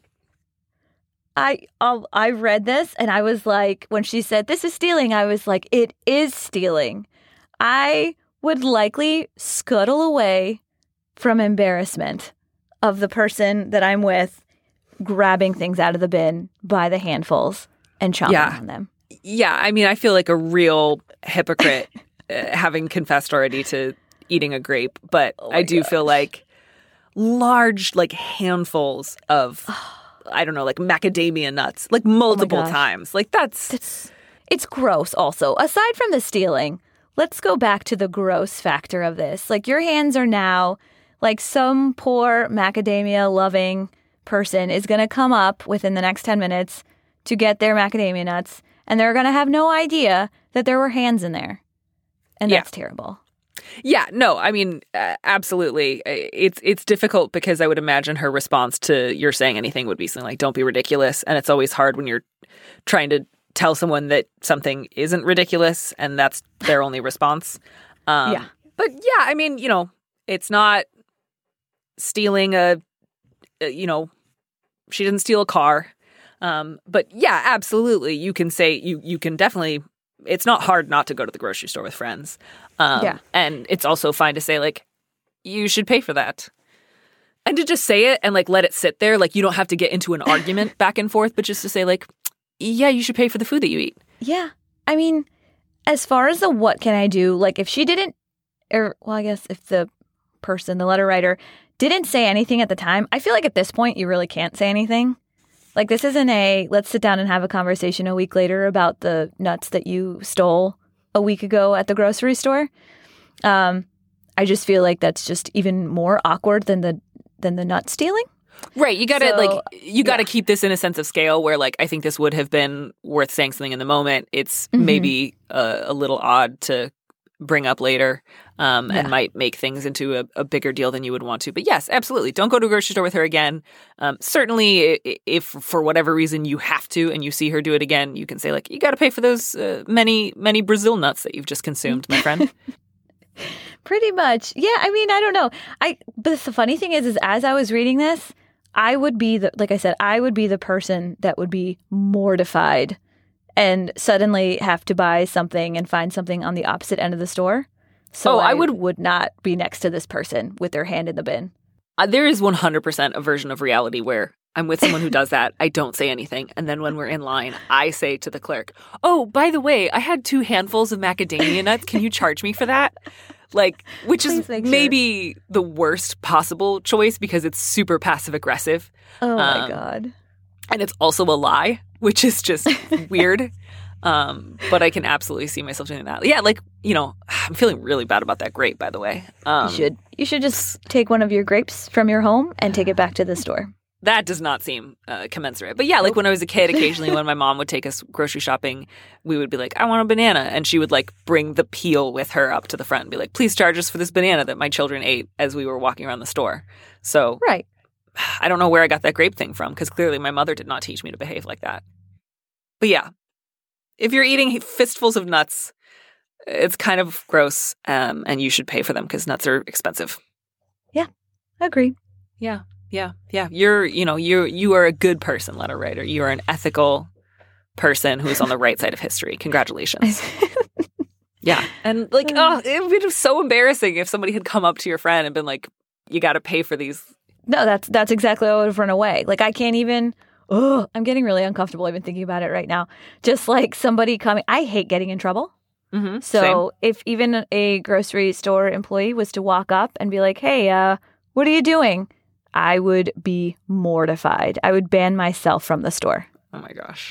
Speaker 8: I I'll, I read this and I was like, when she said this is stealing, I was like, it is stealing. I would likely scuttle away from embarrassment of the person that I'm with grabbing things out of the bin by the handfuls and chomping
Speaker 4: Yeah.
Speaker 8: on them.
Speaker 4: Yeah, I mean, I feel like a real hypocrite uh, having confessed already to eating a grape, but
Speaker 8: Oh my
Speaker 4: I do
Speaker 8: gosh.
Speaker 4: feel like large, like handfuls of, I don't know, like macadamia nuts, like multiple
Speaker 8: gosh.
Speaker 4: times. Like that's,
Speaker 8: It's it's gross also. Aside from the stealing, let's go back to the gross factor of this. Like your hands are now like some poor macadamia loving person is going to come up within the next ten minutes to get their macadamia nuts, and they're going to have no idea that there were hands in there. And
Speaker 4: Yeah.
Speaker 8: that's terrible.
Speaker 4: yeah, no, I mean, uh, absolutely. It's it's difficult because I would imagine her response to you're saying anything would be something like, don't be ridiculous. And it's always hard when you're trying to tell someone that something isn't ridiculous and that's their only response. Um,
Speaker 8: Yeah.
Speaker 4: But yeah, I mean, you know, it's not stealing a, a you know, she didn't steal a car. Um, but yeah, absolutely. You can say, you you can definitely, it's not hard not to go to the grocery store with friends. Um,
Speaker 8: Yeah.
Speaker 4: And it's also fine to say, like, you should pay for that. And to just say it and, like, let it sit there. Like, you don't have to get into an argument back and forth, but just to say, like, yeah, you should pay for the food that you eat.
Speaker 8: Yeah. I mean, as far as the what can I do, like if she didn't, or well, I guess if the person, the letter writer, didn't say anything at the time, I feel like at this point you really can't say anything. Like this isn't a, let's sit down and have a conversation a week later about the nuts that you stole a week ago at the grocery store. Um, I just feel like that's just even more awkward than the than the nut stealing.
Speaker 4: Right. You got to,
Speaker 8: So,
Speaker 4: like, you got to
Speaker 8: yeah.
Speaker 4: keep this in a sense of scale where, like, I think this would have been worth saying something in the moment. It's
Speaker 8: Mhm.
Speaker 4: maybe uh, a little odd to bring up later um,
Speaker 8: Yeah.
Speaker 4: and might make things into a, a bigger deal than you would want to. But yes, absolutely. Don't go to a grocery store with her again. Um, certainly, i- if for whatever reason you have to and you see her do it again, you can say, like, you got to pay for those uh, many, many Brazil nuts that you've just consumed, my friend.
Speaker 8: Pretty much. Yeah, I mean, I don't know. I but the funny thing is is as I was reading this, I would be the like I said, I would be the person that would be mortified and suddenly have to buy something and find something on the opposite end of the store. So
Speaker 4: Oh, I
Speaker 8: I
Speaker 4: would-
Speaker 8: would would not be next to this person with their hand in the bin.
Speaker 4: Uh, there is one hundred percent a version of reality where I'm with someone who does that. I don't say anything. And then when we're in line, I say to the clerk, oh, by the way, I had two handfuls of macadamia nuts. Can you charge me for that? Like, which
Speaker 8: Please
Speaker 4: is
Speaker 8: make sure.
Speaker 4: maybe the worst possible choice because it's super passive aggressive.
Speaker 8: Oh my
Speaker 4: Um,
Speaker 8: god.
Speaker 4: And it's also a lie, which is just weird. Um, but I can absolutely see myself doing that. Yeah, like, you know, I'm feeling really bad about that grape, by the way. Um,
Speaker 8: you should you should just take one of your grapes from your home and take it back to the store.
Speaker 4: That does not seem uh, commensurate. But yeah, like when I was a kid, occasionally when my mom would take us grocery shopping, we would be like, I want a banana. And she would like bring the peel with her up to the front and be like, please charge us for this banana that my children ate as we were walking around the store. So
Speaker 1: Right.
Speaker 4: I don't know where I got that grape thing from, because clearly my mother did not teach me to behave like that. But yeah, if you're eating fistfuls of nuts, it's kind of gross, um, and you should pay for them because nuts are expensive.
Speaker 1: Yeah, agree.
Speaker 4: Yeah. Yeah, yeah. You're, you know, you you are a good person, letter writer. You are an ethical person who is on the right side of history. Congratulations. Yeah. And like, oh, it would be so embarrassing if somebody had come up to your friend and been like, you got to pay for these.
Speaker 1: No, that's that's exactly how I would have run away. Like, I can't even, oh, I'm getting really uncomfortable even thinking about it right now. Just like somebody coming, I hate getting in trouble.
Speaker 4: Mm-hmm.
Speaker 1: So
Speaker 4: Same.
Speaker 1: if even a grocery store employee was to walk up and be like, hey, uh, what are you doing? I would be mortified. I would ban myself from the store.
Speaker 4: Oh my gosh.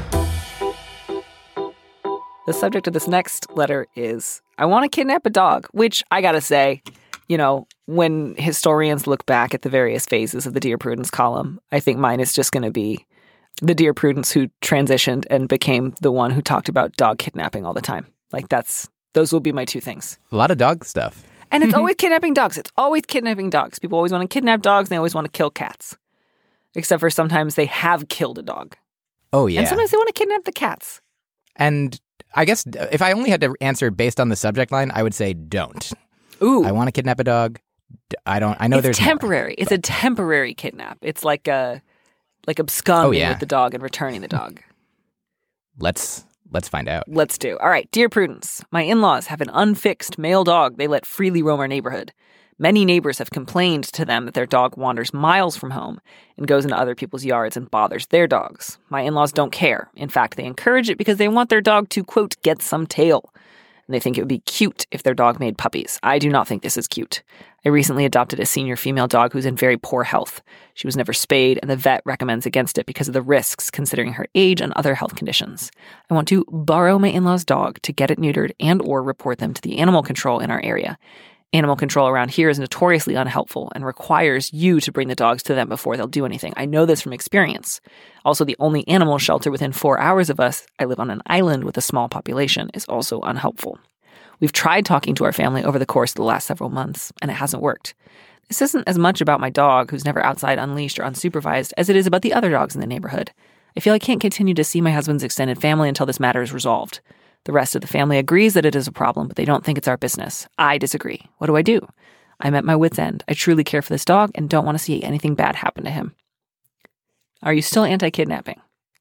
Speaker 4: The subject of this next letter is, I want to kidnap a dog, which I gotta say, you know, when historians look back at the various phases of the Dear Prudence column, I think mine is just going to be the Dear Prudence who transitioned and became the one who talked about dog kidnapping all the time. Like that's, those will be my two things.
Speaker 9: A lot of dog stuff.
Speaker 4: And it's always kidnapping dogs. It's always kidnapping dogs. People always want to kidnap dogs, and they always want to kill cats. Except for sometimes they have killed a dog.
Speaker 9: Oh, yeah.
Speaker 4: And sometimes they want to kidnap the cats.
Speaker 9: And I guess if I only had to answer based on the subject line, I would say don't.
Speaker 4: Ooh.
Speaker 9: I want to kidnap a dog. I don't, I know
Speaker 4: it's
Speaker 9: there's
Speaker 4: temporary.
Speaker 9: more,
Speaker 4: it's a temporary kidnap. It's like a, like absconding
Speaker 9: Oh, yeah.
Speaker 4: with the dog and returning the dog.
Speaker 9: Let's... Let's find out.
Speaker 4: Let's do. All right. Dear Prudence, my in-laws have an unfixed male dog they let freely roam our neighborhood. Many neighbors have complained to them that their dog wanders miles from home and goes into other people's yards and bothers their dogs. My in-laws don't care. In fact, they encourage it because they want their dog to, quote, get some tail. And they think it would be cute if their dog made puppies. I do not think this is cute. I recently adopted a senior female dog who's in very poor health. She was never spayed, and the vet recommends against it because of the risks, considering her age and other health conditions. I want to borrow my in-laws' dog to get it neutered and or report them to the animal control in our area. Animal control around here is notoriously unhelpful and requires you to bring the dogs to them before they'll do anything. I know this from experience. Also, the only animal shelter within four hours of us, I live on an island with a small population, is also unhelpful. We've tried talking to our family over the course of the last several months, and it hasn't worked. This isn't as much about my dog, who's never outside unleashed or unsupervised, as it is about the other dogs in the neighborhood. I feel I can't continue to see my husband's extended family until this matter is resolved. The rest of the family agrees that it is a problem, but they don't think it's our business. I disagree. What do I do? I'm at my wit's end. I truly care for this dog and don't want to see anything bad happen to him. Are you still anti-kidnapping?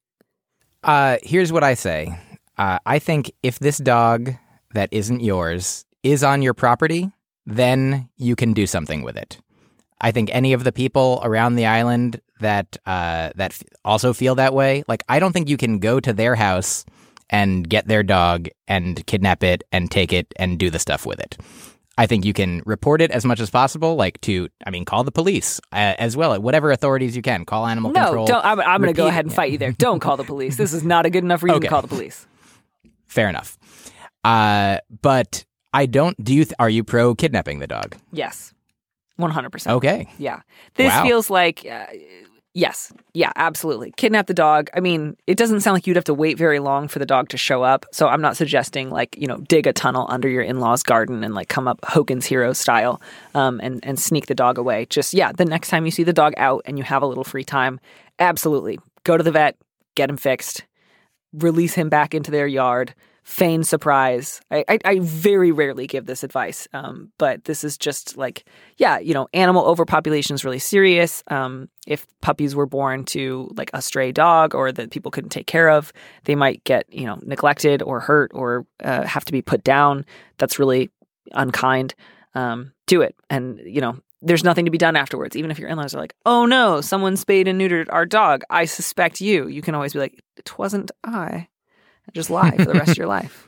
Speaker 9: Uh, here's what I say. Uh, I think if this dog that isn't yours is on your property, then you can do something with it. I think any of the people around the island that uh, that f- also feel that way, like I don't think you can go to their house and get their dog and kidnap it and take it and do the stuff with it. I think you can report it as much as possible, like to, I mean, call the police uh, as well, whatever authorities you can. Call animal
Speaker 4: no,
Speaker 9: control.
Speaker 4: No, I'm, I'm going to go
Speaker 9: repeat-
Speaker 4: ahead and fight you there. Don't call the police. This is not a good enough reason
Speaker 9: Okay.
Speaker 4: to call the police.
Speaker 9: Fair enough. Uh, but I don't, do you, th- are you pro kidnapping the dog?
Speaker 4: Yes, one hundred percent.
Speaker 9: Okay.
Speaker 4: Yeah. This
Speaker 9: Wow.
Speaker 4: feels like, uh, yes, yeah, absolutely. Kidnap the dog. I mean, it doesn't sound like you'd have to wait very long for the dog to show up. So I'm not suggesting like, you know, dig a tunnel under your in-laws' garden and like come up Hogan's Hero style um, and, and sneak the dog away. Just, yeah, the next time you see the dog out and you have a little free time, absolutely. Go to the vet, get him fixed, release him back into their yard, feign surprise. I, I, I very rarely give this advice, um, but this is just like, yeah, you know, animal overpopulation is really serious. Um, if puppies were born to like a stray dog or that people couldn't take care of, they might get, you know, neglected or hurt or uh, have to be put down. That's really unkind. Um, do it. And, you know, there's nothing to be done afterwards. Even if your in-laws are like, oh no, someone spayed and neutered our dog. I suspect you. You can always be like, it wasn't I. Just lie for the rest of your life.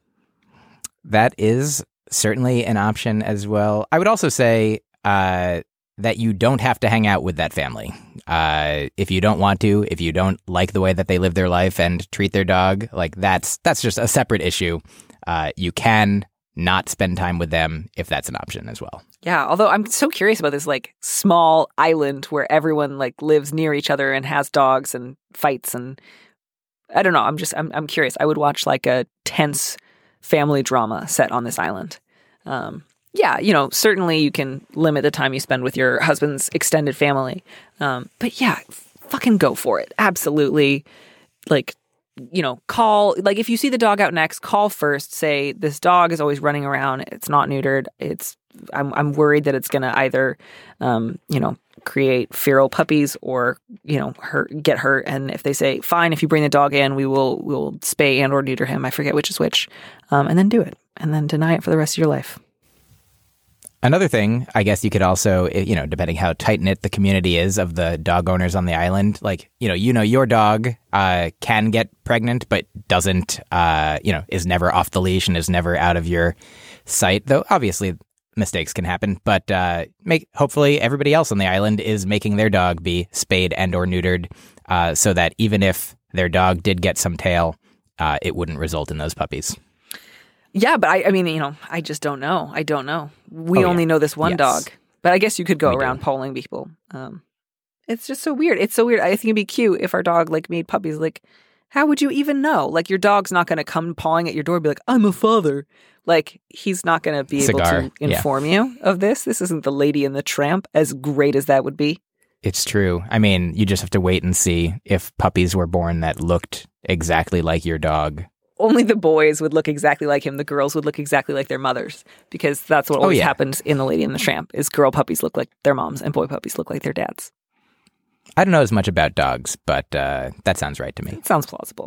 Speaker 9: That is certainly an option as well. I would also say uh, that you don't have to hang out with that family. Uh, if you don't want to, if you don't like the way that they live their life and treat their dog, like that's that's just a separate issue. Uh, you can not spend time with them if that's an option as well.
Speaker 4: Yeah, although I'm so curious about this like small island where everyone like lives near each other and has dogs and fights, and I don't know. I'm just I'm I'm curious. I would watch like a tense family drama set on this island. Um, yeah, you know, certainly you can limit the time you spend with your husband's extended family. Um, but yeah, fucking go for it. Absolutely. Like, you know, call, like if you see the dog out next, call first, say this dog is always running around. It's not neutered. It's, I'm, I'm worried that it's going to either, um, you know, create feral puppies or, you know, hurt, get hurt. And if they say, fine, if you bring the dog in, we will, we'll spay and or neuter him. I forget which is which. Um, and then do it and then deny it for the rest of your life.
Speaker 9: Another thing, I guess you could also, you know, depending how tight-knit the community is of the dog owners on the island, like, you know, you know, your dog uh, can get pregnant, but doesn't, uh, you know, is never off the leash and is never out of your sight, though obviously mistakes can happen. But uh, make hopefully everybody else on the island is making their dog be spayed and or neutered uh, so that even if their dog did get some tail, uh, it wouldn't result in those puppies.
Speaker 4: Yeah, but I, I mean, you know, I just don't know. I don't know. We
Speaker 9: Oh,
Speaker 4: only
Speaker 9: yeah.
Speaker 4: know this one
Speaker 9: Yes.
Speaker 4: dog, but I guess you could go
Speaker 9: We do.
Speaker 4: around polling people. Um, it's just so weird. It's so weird. I think it'd be cute if our dog like made puppies. Like, how would you even know? Like, your dog's not going to come pawing at your door and be like, I'm a father. Like, he's not going to be
Speaker 9: Cigar,
Speaker 4: able to
Speaker 9: yeah.
Speaker 4: inform you of this. This isn't the Lady and the Tramp, as great as that would be.
Speaker 9: It's true. I mean, you just have to wait and see if puppies were born that looked exactly like your dog.
Speaker 4: Only the boys would look exactly like him. The girls would look exactly like their mothers, because that's what
Speaker 9: Oh,
Speaker 4: always
Speaker 9: yeah.
Speaker 4: happens in The Lady and the Tramp is girl puppies look like their moms and boy puppies look like their dads.
Speaker 9: I don't know as much about dogs, but uh, that sounds right to me.
Speaker 4: It sounds plausible.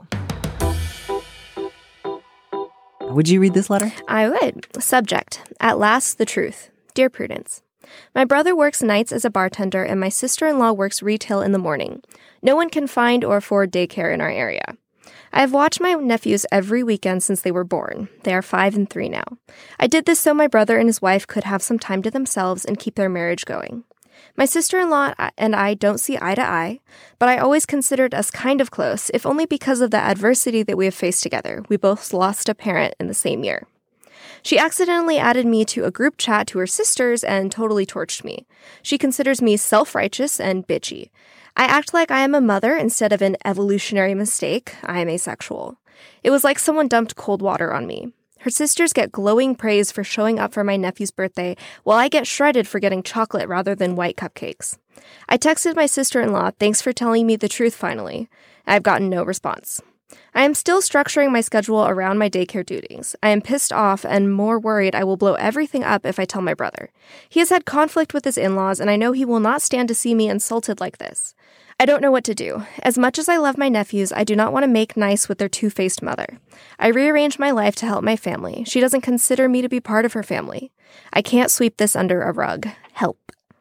Speaker 4: Would you read this letter?
Speaker 10: I would. Subject: At last, the truth. Dear Prudence, my brother works nights as a bartender and my sister-in-law works retail in the morning. No one can find or afford daycare in our area. I have watched my nephews every weekend since they were born. They are five and three now. I did this so my brother and his wife could have some time to themselves and keep their marriage going. My sister-in-law and I don't see eye to eye, but I always considered us kind of close, if only because of the adversity that we have faced together. We both lost a parent in the same year. She accidentally added me to a group chat to her sisters and totally torched me. She considers me self-righteous and bitchy. I act like I am a mother instead of an evolutionary mistake. I am asexual. It was like someone dumped cold water on me. Her sisters get glowing praise for showing up for my nephew's birthday, while I get shredded for getting chocolate rather than white cupcakes. I texted my sister-in-law, thanks for telling me the truth finally. I've gotten no response. I am still structuring my schedule around my daycare duties. I am pissed off and more worried I will blow everything up if I tell my brother. He has had conflict with his in-laws, and I know he will not stand to see me insulted like this. I don't know what to do. As much as I love my nephews, I do not want to make nice with their two-faced mother. I rearranged my life to help my family. She doesn't consider me to be part of her family. I can't sweep this under a rug. Help.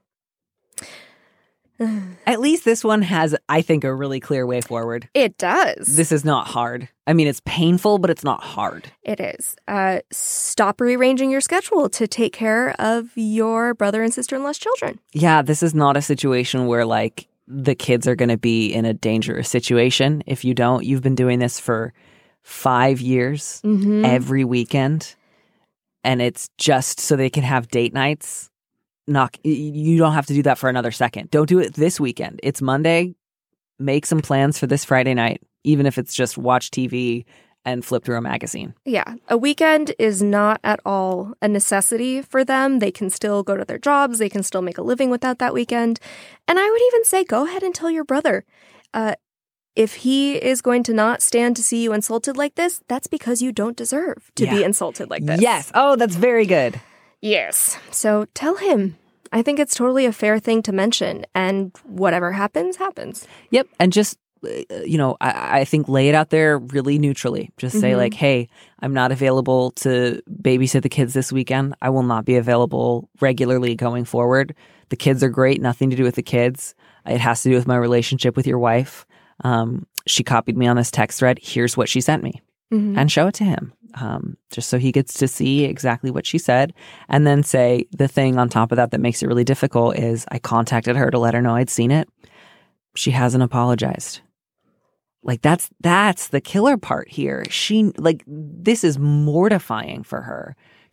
Speaker 4: At least this one has, I think, a really clear way forward.
Speaker 10: It does.
Speaker 4: This is not hard. I mean, it's painful, but it's not hard.
Speaker 10: It is. Uh, stop rearranging your schedule to take care of your brother and sister-in-law's children.
Speaker 4: Yeah, this is not a situation where, like, the kids are going to be in a dangerous situation. If you don't, you've been doing this for five years,
Speaker 10: Mm-hmm.
Speaker 4: every weekend, and it's just so they can have date nights. Not, you don't have to do that for another second. Don't do it this weekend. It's Monday. Make some plans for this Friday night, even if it's just watch T V and flip through a magazine.
Speaker 10: Yeah, a weekend is not at all a necessity for them. They can still go to their jobs. They can still make a living without that weekend. And I would even say go ahead and tell your brother. Uh, if he is going to not stand to see you insulted like this, that's because you don't deserve to be
Speaker 4: Yeah.
Speaker 10: insulted like this.
Speaker 4: Yes. Oh, that's very good.
Speaker 10: Yes. So tell him. I think it's totally a fair thing to mention. And whatever happens, happens.
Speaker 4: Yep. And just, uh, you know, I, I think lay it out there really neutrally. Just say
Speaker 10: Mhm.
Speaker 4: like, hey, I'm not available to babysit the kids this weekend. I will not be available regularly going forward. The kids are great. Nothing to do with the kids. It has to do with my relationship with your wife. Um, she copied me on this text thread. Here's what she sent me.
Speaker 10: Mhm.
Speaker 4: And show it to him. Um, just so he gets to see exactly what she said. And then say the thing on top of that that makes it really difficult is I contacted her to let her know I'd seen it. She hasn't apologized. Like that's that's the killer part here. She like this is mortifying for her.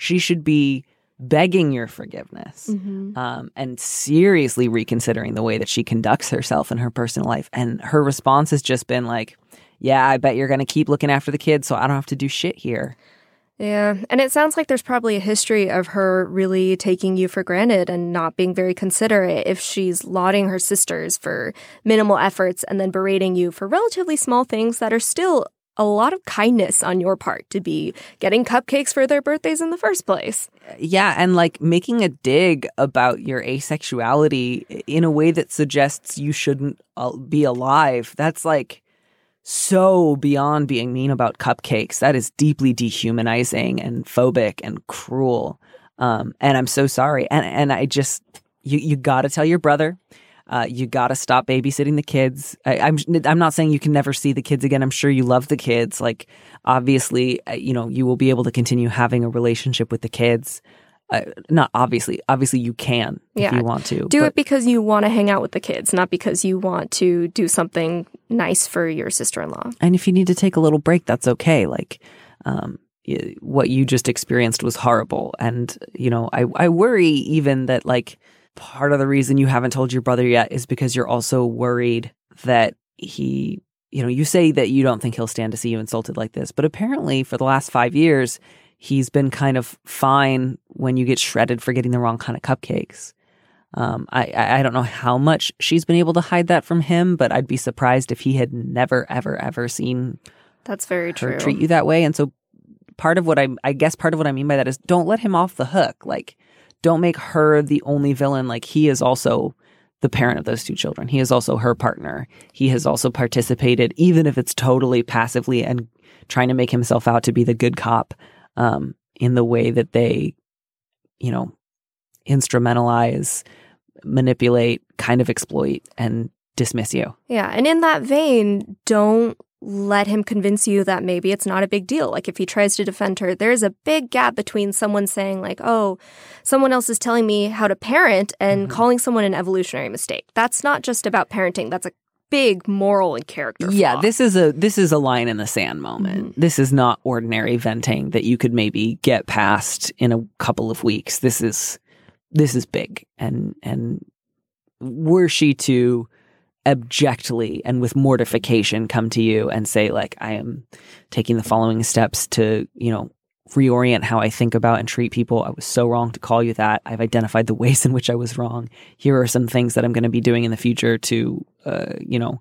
Speaker 4: she should be begging your forgiveness
Speaker 10: Mm-hmm.
Speaker 4: um, and seriously reconsidering the way that she conducts herself in her personal life. And her response has just been like, yeah, I bet you're going to keep looking after the kids so I don't have to do shit here.
Speaker 10: Yeah, and it sounds like there's probably a history of her really taking you for granted and not being very considerate if she's lauding her sisters for minimal efforts and then berating you for relatively small things that are still a lot of kindness on your part to be getting cupcakes for their birthdays in the first place.
Speaker 4: Yeah, and like making a dig about your asexuality in a way that suggests you shouldn't uh, be alive. That's like so beyond being mean about cupcakes. That is deeply dehumanizing and phobic and cruel. Um, and I'm so sorry. And and I just, you you got to tell your brother. Uh, you got to stop babysitting the kids. I, I'm I'm not saying you can never see the kids again. I'm sure you love the kids. Like, obviously, you know, you will be able to continue having a relationship with the kids. Uh, not obviously. Obviously, you can
Speaker 10: Yeah.
Speaker 4: if you want to.
Speaker 10: Do
Speaker 4: but-
Speaker 10: it because you want to hang out with the kids, not because you want to do something nice for your sister-in-law.
Speaker 4: And if you need to take a little break, that's okay. Like, um, y- what you just experienced was horrible. And, you know, I, I worry even that, like, part of the reason you haven't told your brother yet is because you're also worried that he, you know, you say that you don't think he'll stand to see you insulted like this. But apparently for the last five years, he's been kind of fine when you get shredded for getting the wrong kind of cupcakes. Um, I, I don't know how much she's been able to hide that from him, but I'd be surprised if he had never, ever, ever seen
Speaker 10: That's very
Speaker 4: her
Speaker 10: true.
Speaker 4: treat you that way. And so part of what I, I guess part of what I mean by that is don't let him off the hook. Like, don't make her the only villain. Like, he is also the parent of those two children. He is also her partner. He has also participated, even if it's totally passively and trying to make himself out to be the good cop, um, in the way that they, you know, instrumentalize, manipulate, kind of exploit, and dismiss you.
Speaker 10: Yeah, and in that vein, don't let him convince you that maybe it's not a big deal. Like, if he tries to defend her, there's a big gap between someone saying, like, oh, someone else is telling me how to parent and
Speaker 4: Mm-hmm.
Speaker 10: calling someone an evolutionary mistake. That's not just about parenting. That's a big moral and character
Speaker 4: Yeah,
Speaker 10: flaw.
Speaker 4: this is a this is a line in the sand moment.
Speaker 10: Mhm.
Speaker 4: This is not ordinary venting that you could maybe get past in a couple of weeks. This is this is big. And and were she to abjectly and with mortification come to you and say, like, I am taking the following steps to, you know, reorient how I think about and treat people. I was so wrong to call you that. I've identified the ways in which I was wrong. Here are some things that I'm going to be doing in the future to, uh, you know,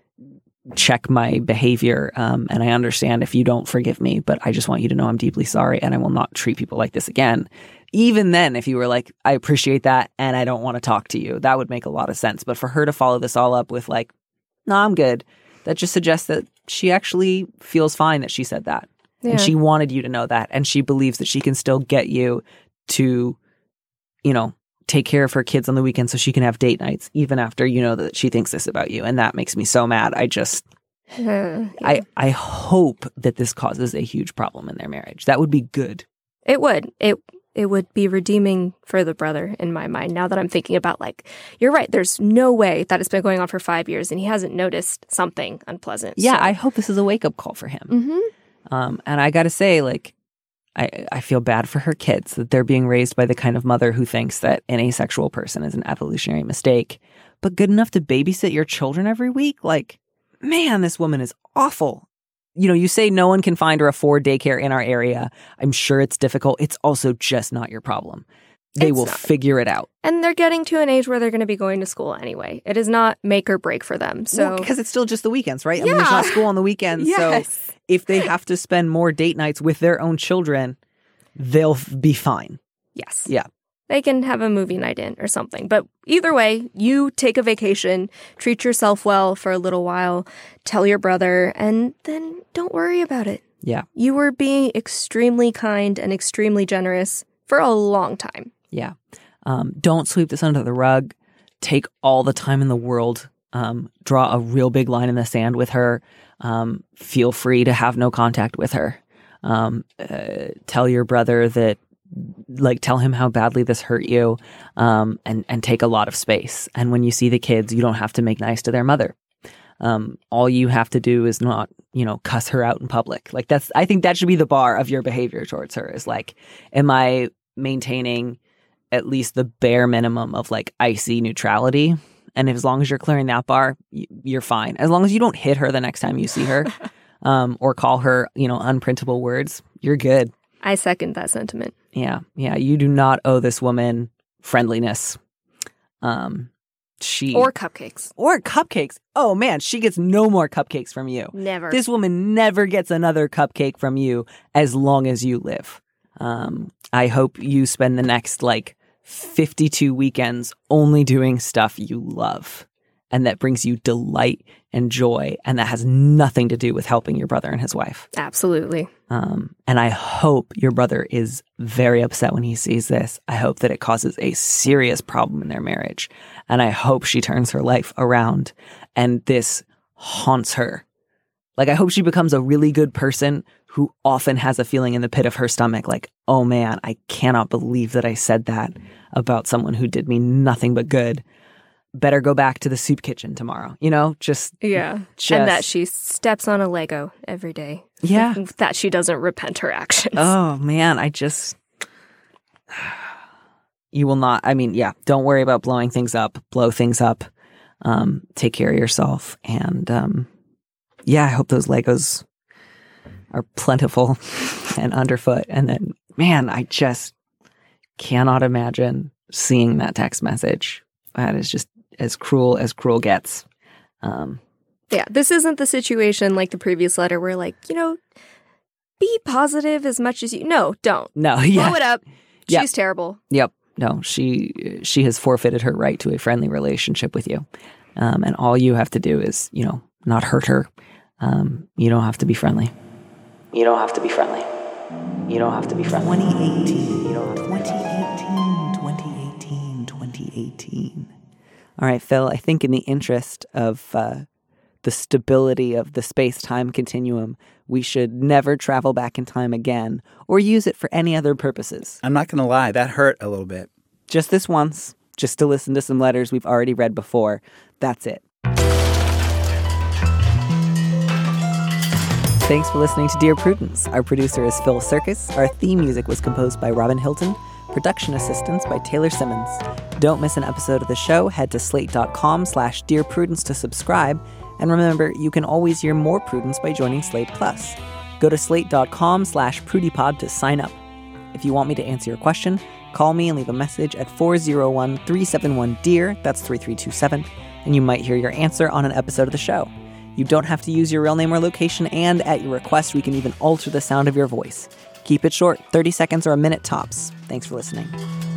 Speaker 4: check my behavior. Um, and I understand if you don't forgive me, but I just want you to know I'm deeply sorry and I will not treat people like this again. Even then, if you were like, I appreciate that and I don't want to talk to you, that would make a lot of sense. But for her to follow this all up with like, no, I'm good, that just suggests that she actually feels fine that she said that.
Speaker 10: Yeah.
Speaker 4: And she wanted you to know that. And she believes that she can still get you to, you know, take care of her kids on the weekend so she can have date nights, even after you know that she thinks this about you. And that makes me so mad. I just,
Speaker 10: Yeah.
Speaker 4: I, I hope that this causes a huge problem in their marriage. That would be good.
Speaker 10: It would. It it would be redeeming for the brother in my mind. Now that I'm thinking about, like, you're right. There's no way that it's been going on for five years and he hasn't noticed something unpleasant.
Speaker 4: Yeah,
Speaker 10: so.
Speaker 4: I hope this is a wake up call for him.
Speaker 10: Mm-hmm.
Speaker 4: Um, and I got to say, like, I, I feel bad for her kids that they're being raised by the kind of mother who thinks that an asexual person is an evolutionary mistake, but good enough to babysit your children every week. Like, man, this woman is awful. You know, you say no one can find or afford daycare in our area. I'm sure it's difficult. It's also just not your problem. They
Speaker 10: It's
Speaker 4: will
Speaker 10: not.
Speaker 4: figure it out.
Speaker 10: And they're getting to an age where they're going to be going to school anyway. It is not make or break for them. So
Speaker 4: Well, because it's still just the weekends, right? I mean, there's
Speaker 10: Yeah.
Speaker 4: not school on the weekends.
Speaker 10: Yes.
Speaker 4: So if they have to spend more date nights with their own children, they'll f- be fine.
Speaker 10: yes.
Speaker 4: Yeah.
Speaker 10: They can have a movie night in or something. But either way, you take a vacation, treat yourself well for a little while, tell your brother, and then don't worry about it.
Speaker 4: Yeah.
Speaker 10: You were being extremely kind and extremely generous for a long time.
Speaker 4: Yeah. Um, don't sweep this under the rug. Take all the time in the world. Um, draw a real big line in the sand with her. Um, feel free to have no contact with her. Um, uh, tell your brother that, like, tell him how badly this hurt you, um, and, and take a lot of space. And when you see the kids, you don't have to make nice to their mother.
Speaker 11: Um, all you have to do is not, you know, cuss her out in public. Like that's, I think that should be the bar of your behavior towards her is like, am I maintaining at least the bare minimum of like icy neutrality? And if, as long as you're clearing that bar, you're fine. As long as you don't hit her the next time you see her um, or call her, you know, unprintable words, you're good.
Speaker 10: I second that sentiment.
Speaker 11: Yeah. Yeah. You do not owe this woman friendliness. Um, she
Speaker 10: Or cupcakes.
Speaker 11: Or cupcakes. Oh, man, she gets no more cupcakes from you.
Speaker 10: Never.
Speaker 11: This woman never gets another cupcake from you as long as you live. Um, I hope you spend the next, like, fifty-two weekends only doing stuff you love and that brings you delight and joy, and that has nothing to do with helping your brother and his wife.
Speaker 10: Absolutely.
Speaker 11: Um, and I hope your brother is very upset when he sees this. I hope that it causes a serious problem in their marriage. And I hope she turns her life around and this haunts her. Like, I hope she becomes a really good person who often has a feeling in the pit of her stomach like, oh man, I cannot believe that I said that about someone who did me nothing but good. Better go back to the soup kitchen tomorrow. You know, just
Speaker 10: yeah,
Speaker 11: just,
Speaker 10: and that she steps on a Lego every day.
Speaker 11: Yeah,
Speaker 10: that she doesn't repent her actions.
Speaker 11: Oh man, I just you will not. I mean, yeah, don't worry about blowing things up. Blow things up. Um, take care of yourself, and um, yeah, I hope those Legos are plentiful and underfoot. And then, man, I just cannot imagine seeing that text message. That is just as cruel as cruel gets. Um,
Speaker 10: yeah, this isn't the situation like the previous letter where, like, you know, be positive as much as you. No, don't.
Speaker 11: No, yeah.
Speaker 10: Blow it up. She's
Speaker 11: yep.
Speaker 10: terrible.
Speaker 11: Yep. No, she she has forfeited her right to a friendly relationship with you. Um, and all you have to do is, you know, not hurt her. Um, you don't have to be friendly. You don't have to be friendly. You don't have to be friendly.
Speaker 12: twenty eighteen. You don't have to be twenty eighteen. twenty eighteen.
Speaker 11: All right, Phil, I think in the interest of uh, the stability of the space-time continuum, we should never travel back in time again or use it for any other purposes.
Speaker 5: I'm not going to lie, that hurt a little bit.
Speaker 11: Just this once, just to listen to some letters we've already read before. That's it. Thanks for listening to Dear Prudence. Our producer is Phil Circus. Our theme music was composed by Robin Hilton. Production assistance by Taylor Simmons. Don't miss an episode of the show. Head to slate.com slash Dear Prudence to subscribe. And remember, you can always hear more Prudence by joining Slate Plus. Go to slate.com slash prudypod to sign up. If you want me to answer your question, call me and leave a message at four oh one, three seven one, D E A R, that's three three two seven, and you might hear your answer on an episode of the show. You don't have to use your real name or location, and at your request, we can even alter the sound of your voice. Keep it short, thirty seconds or a minute tops. Thanks for listening.